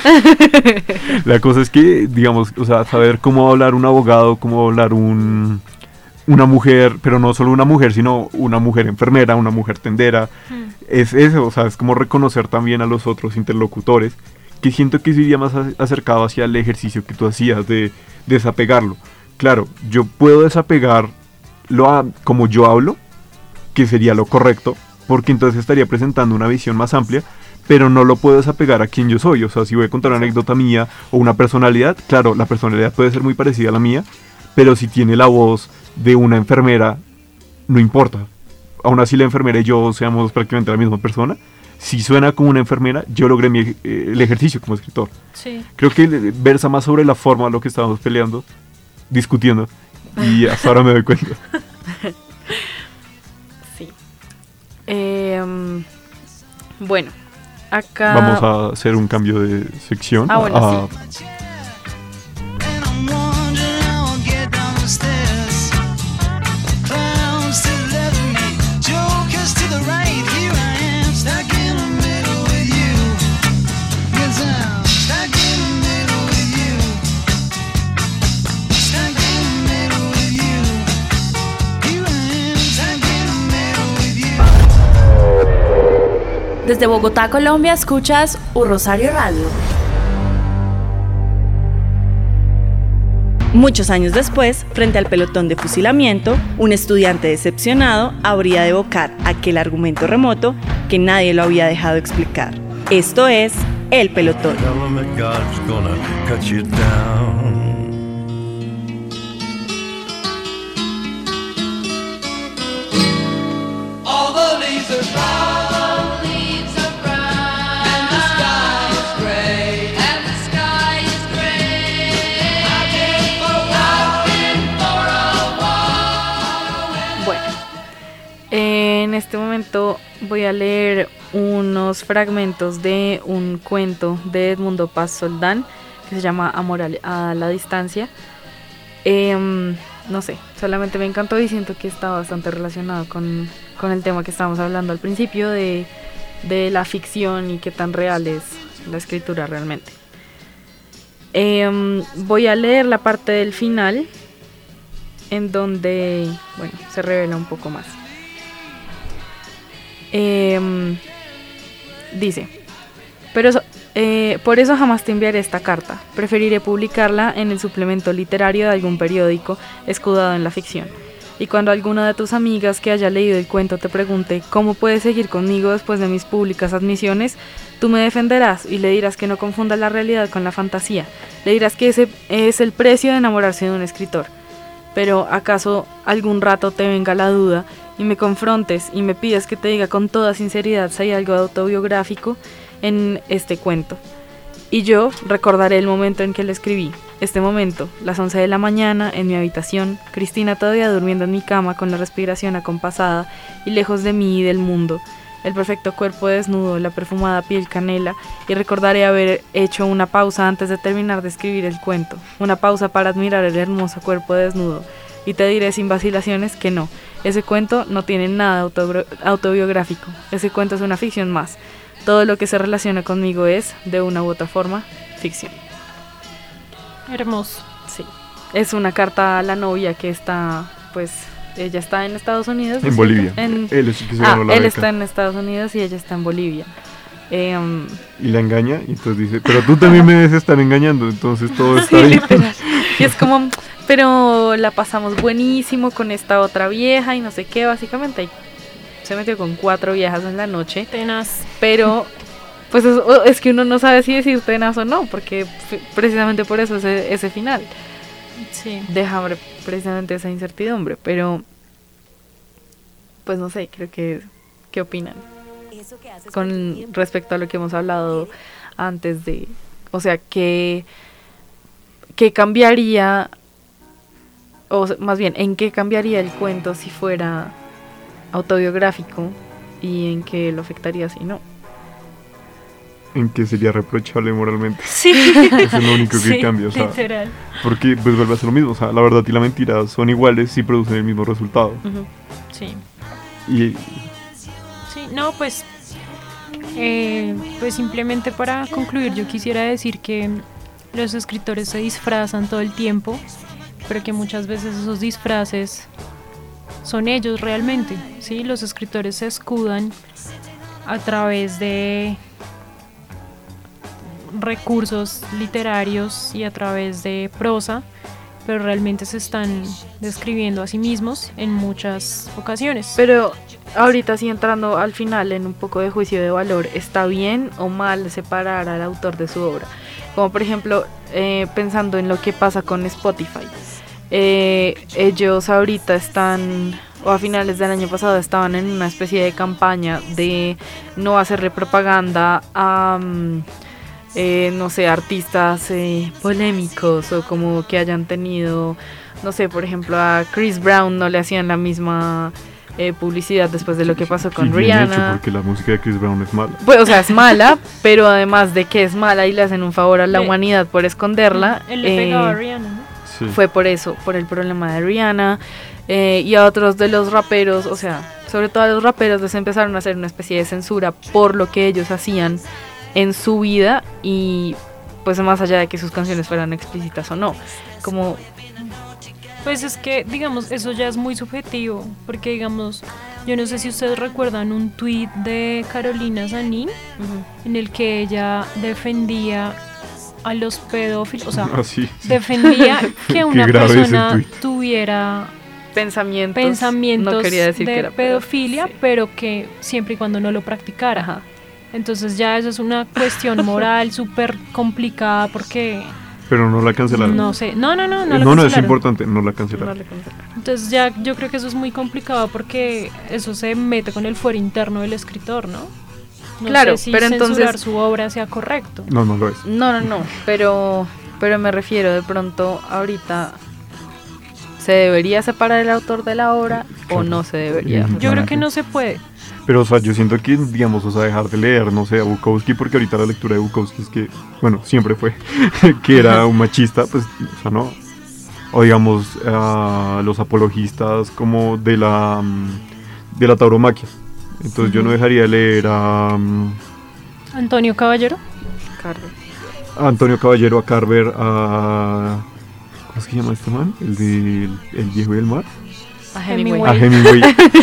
La cosa es que, digamos, o sea, saber cómo hablar un abogado, cómo hablar un... una mujer, pero no solo una mujer, sino una mujer enfermera, una mujer tendera, mm. es eso, o sea, es como reconocer también a los otros interlocutores, que siento que eso iría más acercado hacia el ejercicio que tú hacías de desapegarlo. Claro, yo puedo desapegarlo a como yo hablo, que sería lo correcto, porque entonces estaría presentando una visión más amplia, pero no lo puedo desapegar a quien yo soy. O sea, si voy a contar una anécdota mía o una personalidad, claro, la personalidad puede ser muy parecida a la mía, pero si tiene la voz de una enfermera, no importa. Aún así la enfermera y yo seamos prácticamente la misma persona. Si suena como una enfermera, yo logré mi, eh, el ejercicio como escritor. Sí. Creo que versa más sobre la forma de lo que estábamos peleando, discutiendo, y hasta ahora me doy cuenta. Sí. Eh, bueno, acá... Vamos a hacer un cambio de sección. Ah, bueno, a, sí. Desde Bogotá, Colombia, escuchas U Rosario Radio. Muchos años después, frente al pelotón de fusilamiento, un estudiante decepcionado habría de evocar aquel argumento remoto que nadie lo había dejado explicar. Esto es El Pelotón. En este momento voy a leer unos fragmentos de un cuento de Edmundo Paz Soldán que se llama Amor a la distancia. Eh, no sé, solamente me encantó y siento que está bastante relacionado con, con el tema que estábamos hablando al principio de, de la ficción y qué tan real es la escritura realmente. Eh, voy a leer la parte del final en donde, bueno, se revela un poco más. Eh, dice, pero eso, eh, por eso jamás te enviaré esta carta. Preferiré publicarla en el suplemento literario de algún periódico escudado en la ficción. Y cuando alguna de tus amigas que haya leído el cuento te pregunte cómo puedes seguir conmigo después de mis públicas admisiones, tú me defenderás y le dirás que no confunda la realidad con la fantasía. Le dirás que ese es el precio de enamorarse de un escritor. Pero ¿acaso algún rato te venga la duda y me confrontes y me pidas que te diga con toda sinceridad si hay algo autobiográfico en este cuento? Y yo recordaré el momento en que lo escribí. Este momento, las once de la mañana, en mi habitación, Cristina todavía durmiendo en mi cama con la respiración acompasada y lejos de mí y del mundo. El perfecto cuerpo desnudo, la perfumada piel canela, y recordaré haber hecho una pausa antes de terminar de escribir el cuento. Una pausa para admirar el hermoso cuerpo desnudo. Y te diré sin vacilaciones que no. Ese cuento no tiene nada autobi- autobiográfico. Ese cuento es una ficción más. Todo lo que se relaciona conmigo es, de una u otra forma, ficción. Hermoso. Sí. Es una carta a la novia que está, pues, ella está en Estados Unidos. En ¿sí? Bolivia. En, él es el que se ah, ganó la él beca. está en Estados Unidos y ella está en Bolivia. Eh, um, Y la engaña, y entonces dice, pero tú también me debes estar engañando, entonces todo está sí, bien. literal. Y es como, pero la pasamos buenísimo con esta otra vieja y no sé qué, básicamente. Y se metió con cuatro viejas en la noche. Tenaz. Pero, pues es, es que uno no sabe si decir tenaz o no, porque f- precisamente por eso ese, ese final. Sí. Deja precisamente esa incertidumbre, pero pues no sé, creo que ¿qué opinan? Con respecto a lo que hemos hablado antes de, o sea, que qué cambiaría, o más bien, ¿en qué cambiaría el cuento si fuera autobiográfico y en qué lo afectaría si no? En que sería reprochable moralmente. Sí. Es lo único que Sí, cambia, o sea, literal. porque pues vuelve a ser lo mismo, o sea, la verdad y la mentira son iguales y producen el mismo resultado. Uh-huh. Sí. Y Sí, no, pues, eh, pues simplemente para concluir, yo quisiera decir que los escritores se disfrazan todo el tiempo, pero que muchas veces esos disfraces son ellos realmente, ¿sí? Los escritores se escudan a través de recursos literarios y a través de prosa, pero realmente se están describiendo a sí mismos en muchas ocasiones. Pero ahorita sí, entrando al final en un poco de juicio de valor, ¿está bien o mal separar al autor de su obra? Como por ejemplo, eh, pensando en lo que pasa con Spotify. Eh, ellos ahorita están, o a finales del año pasado, estaban en una especie de campaña de no hacerle propaganda a... Um, Eh, no sé, artistas eh, polémicos o como que hayan tenido, no sé, por ejemplo a Chris Brown no le hacían la misma eh, publicidad después de lo que pasó con y bien Rihanna. hecho, porque la música de Chris Brown es mala. Pues, o sea, es mala, pero además de que es mala y le hacen un favor a la Le- humanidad por esconderla, Él le eh, pegaba a Rihanna, ¿no? Sí. fue por eso, por el problema de Rihanna, eh, y a otros de los raperos, o sea, sobre todo a los raperos les empezaron a hacer una especie de censura por lo que ellos hacían en su vida y pues más allá de que sus canciones fueran explícitas o no, como Pues es que, digamos, eso ya es muy subjetivo, porque digamos, yo no sé si ustedes recuerdan un tuit de Carolina Sanín, uh-huh. en el que ella defendía a los pedófilos, o sea, Ah, sí, sí. defendía que una Qué grave ese persona tuit. tuviera pensamientos, pensamientos no quería decir de que era pedofilia, sí. pero que siempre y cuando no lo practicara. Ajá. Entonces ya eso es una cuestión moral súper complicada porque Pero no la cancelaron. no sé, no, no, no, no, Eh, la no, no, es cancelaron. importante, no la cancelaron. No le cancelaron. Entonces ya yo creo que eso es muy complicado porque eso se mete con el fuero interno del escritor, ¿no? No Claro, sé si pero censurar entonces- su obra sea correcto. No, no lo es. No, no, no, pero pero me refiero de pronto ahorita ¿se debería separar el autor de la obra o no se debería? Mm. Yo creo que no se puede. Pero, o sea, yo siento que, digamos, o sea, dejar de leer, no sé, a Bukowski, porque ahorita la lectura de Bukowski es que, bueno, siempre fue, que era un machista, pues, o sea, no. O, digamos, a los apologistas como de la, mm, de la tauromaquia. Entonces, yo no dejaría de leer a, mm, Antonio Caballero. Carlos. a Antonio Caballero, a Carver, a... ¿Cómo es que se llama este man? El de El Viejo y el Mar. A Hemingway. A Hemingway.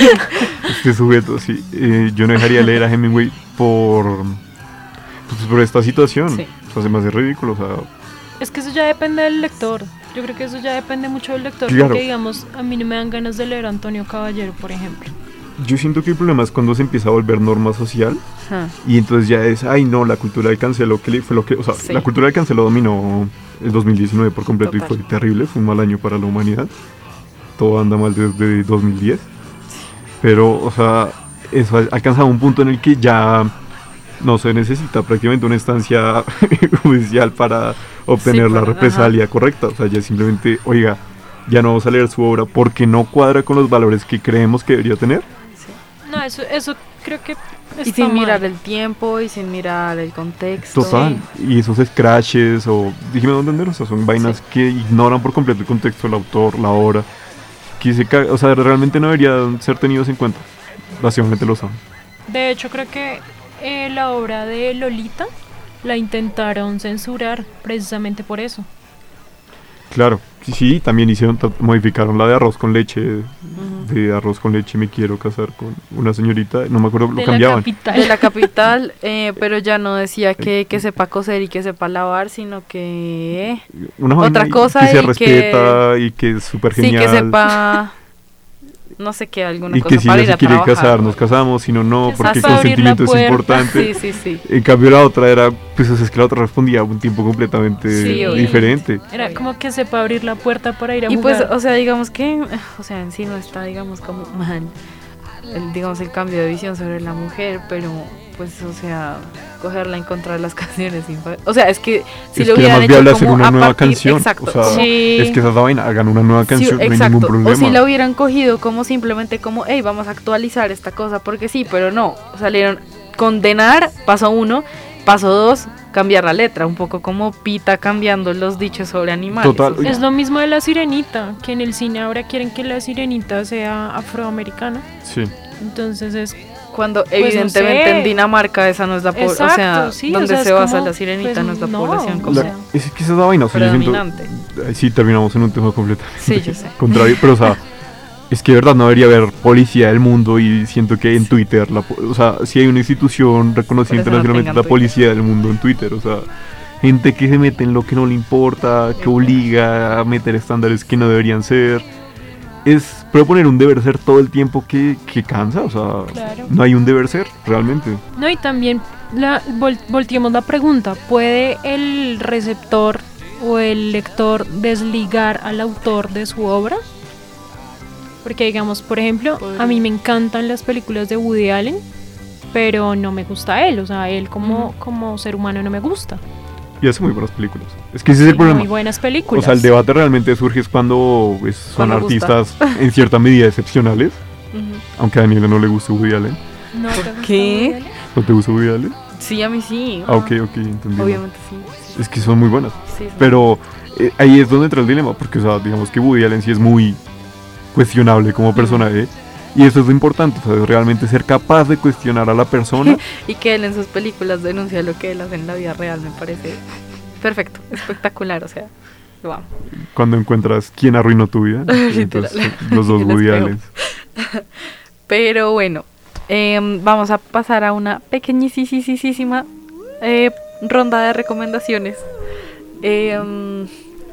Este sujeto, sí. Eh, yo no dejaría de leer a Hemingway por, pues, por esta situación. Sí. O sea, se me hace ridículo. O sea, Es que eso ya depende del lector. Yo creo que eso ya depende mucho del lector. Claro. Porque, digamos, a mí no me dan ganas de leer a Antonio Caballero, por ejemplo. yo siento que el problema es cuando se empieza a volver norma social. Ajá. Y entonces ya es, ay no, la cultura del cancelo, que le- fue lo que, o sea, Sí. la cultura del cancelo dominó el dos mil diecinueve por completo. Total. Y fue terrible, fue un mal año para la humanidad. Todo anda mal desde dos mil diez. Pero, o sea, eso ha alcanzado un punto en el que ya no se necesita prácticamente una instancia judicial para obtener sí, la represalia ajá. correcta. O sea, ya simplemente, oiga, ya no vamos a leer su obra porque no cuadra con los valores que creemos que debería tener. Sí. No, eso, eso creo que está y sin mal. mirar el tiempo y sin mirar el contexto. Total, y esos scratches o, dígame dónde entender, o sea, son vainas sí. que ignoran por completo el contexto del autor, la obra, que se ca- o sea, realmente no deberían ser tenidos en cuenta. Básicamente lo son. De hecho, creo que eh, la obra de Lolita la intentaron censurar precisamente por eso. Claro, sí, también hicieron, modificaron la de arroz con leche, uh-huh. de arroz con leche me quiero casar con una señorita, no me acuerdo, lo de cambiaban. La capital. De la capital, eh, pero ya no decía que, que sepa coser y que sepa lavar, sino que una otra cosa que se y respeta que, y que es súper genial. Sí, que sepa, no sé qué, alguna y cosa que si para no ir se a quiere trabajar. casar, nos casamos, si no, no, que porque el abrir consentimiento es importante. Sí, sí, sí. En cambio la otra era, pues es que la otra respondía a un tiempo completamente sí, diferente. Era como que sepa abrir la puerta para ir a y jugar. Y pues, o sea, digamos que, o sea, en sí no está, digamos, como mal, el, digamos, el cambio de visión sobre la mujer, pero pues, o sea, cogerla en contra de las canciones, o sea, es que si es lo que hubieran hecho como hacer una nueva partir, canción, exacto, o sea, sí. es que esa es la vaina, hagan una nueva canción, sí, no hay ningún problema. O si la hubieran cogido como simplemente como, hey, vamos a actualizar esta cosa, porque sí, pero no, salieron condenar, paso uno, paso dos, cambiar la letra, un poco como Pita cambiando los dichos sobre animales. Total. O sea. Es lo mismo de la Sirenita, que en el cine ahora quieren que la Sirenita sea afroamericana. Sí. Entonces es cuando pues evidentemente no sé. En Dinamarca esa no es la población, o sea, sí, donde o sea, se basa como, la Sirenita pues, no es la no, población o como la, es que esa es la vaina, o sea, yo siento, sí, terminamos en un tema completamente sí, yo sé. contrario, pero o sea, es que de verdad no debería haber policía del mundo y siento que en Twitter, la, o sea, si hay una institución reconocida internacionalmente, no la policía del mundo en Twitter, o sea, gente que se mete en lo que no le importa, que obliga a meter estándares que no deberían ser. Es proponer un deber ser todo el tiempo que, que cansa, o sea, claro. No hay un deber ser realmente. No, y también la, vol, volteemos la pregunta, ¿puede el receptor o el lector desligar al autor de su obra? Porque digamos, por ejemplo, a mí me encantan las películas de Woody Allen, pero no me gusta él, o sea, él como, uh-huh. como ser humano no me gusta. Y hace muy buenas películas. Es que ese sí, es el problema. Muy buenas películas. O sea, el debate realmente surge es cuando pues, son cuando artistas en cierta medida excepcionales. Uh-huh. Aunque a Daniela no le guste Woody Allen. No, ¿por qué? ¿No te gusta Woody Allen? Sí, a mí sí. Ah, ok, ok, entendí. Obviamente sí. Es que son muy buenas. Sí, sí. Pero eh, ahí es donde entra el dilema. Porque, o sea, digamos que Woody Allen sí es muy cuestionable como personaje. Y eso es lo importante, o sea, realmente ser capaz de cuestionar a la persona. Y que él en sus películas denuncia lo que él hace en la vida real, me parece perfecto, espectacular, o sea, lo amo. Cuando encuentras quién arruinó tu vida, entonces, los dos Woody Allen. Pero bueno, eh, vamos a pasar a una pequeñísima eh, ronda de recomendaciones. Eh, um,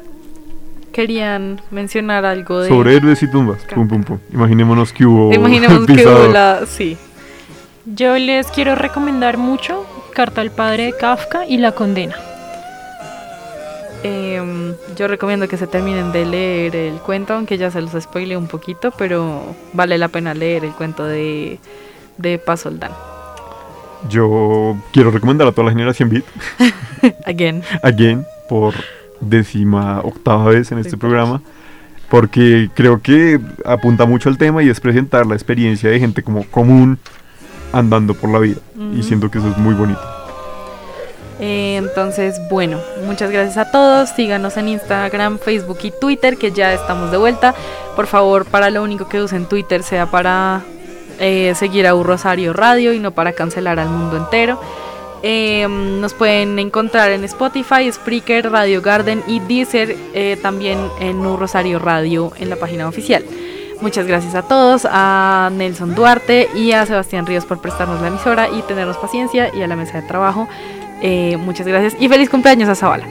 Querían mencionar algo de... Sobre héroes y tumbas, pum, pum, pum. Imaginémonos que hubo... Imaginemos que hubo la... Sí. Yo les quiero recomendar mucho Carta al padre de Kafka y La condena. Eh, yo recomiendo que se terminen de leer el cuento, aunque ya se los spoileé un poquito, pero vale la pena leer el cuento de, de Paz Soldán. Yo quiero recomendar a toda la generación Beat. Again. Again, por... décima octava vez en este programa, porque creo que apunta mucho al tema y es presentar la experiencia de gente como común andando por la vida, uh-huh. y siento que eso es muy bonito. Eh, entonces, bueno, muchas gracias a todos, síganos en Instagram, Facebook y Twitter, que ya estamos de vuelta. Por favor, para lo único que usen Twitter sea para eh, seguir a U Rosario Radio y no para cancelar al mundo entero. Eh, nos pueden encontrar en Spotify, Spreaker, Radio Garden y Deezer, eh, también en U Rosario Radio en la página oficial. Muchas gracias a todos, a Nelson Duarte y a Sebastián Ríos por prestarnos la emisora y tenernos paciencia, y a la mesa de trabajo. Eh, muchas gracias y feliz cumpleaños a Zavala.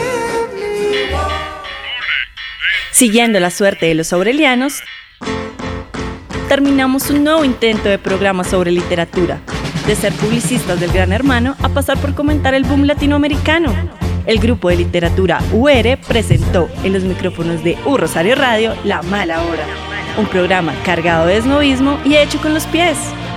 Siguiendo la suerte de los aurelianos, terminamos un nuevo intento de programa sobre literatura, de ser publicistas del Gran Hermano a pasar por comentar el boom latinoamericano. El grupo de literatura U R presentó en los micrófonos de U Rosario Radio La Mala Hora, un programa cargado de esnovismo y hecho con los pies.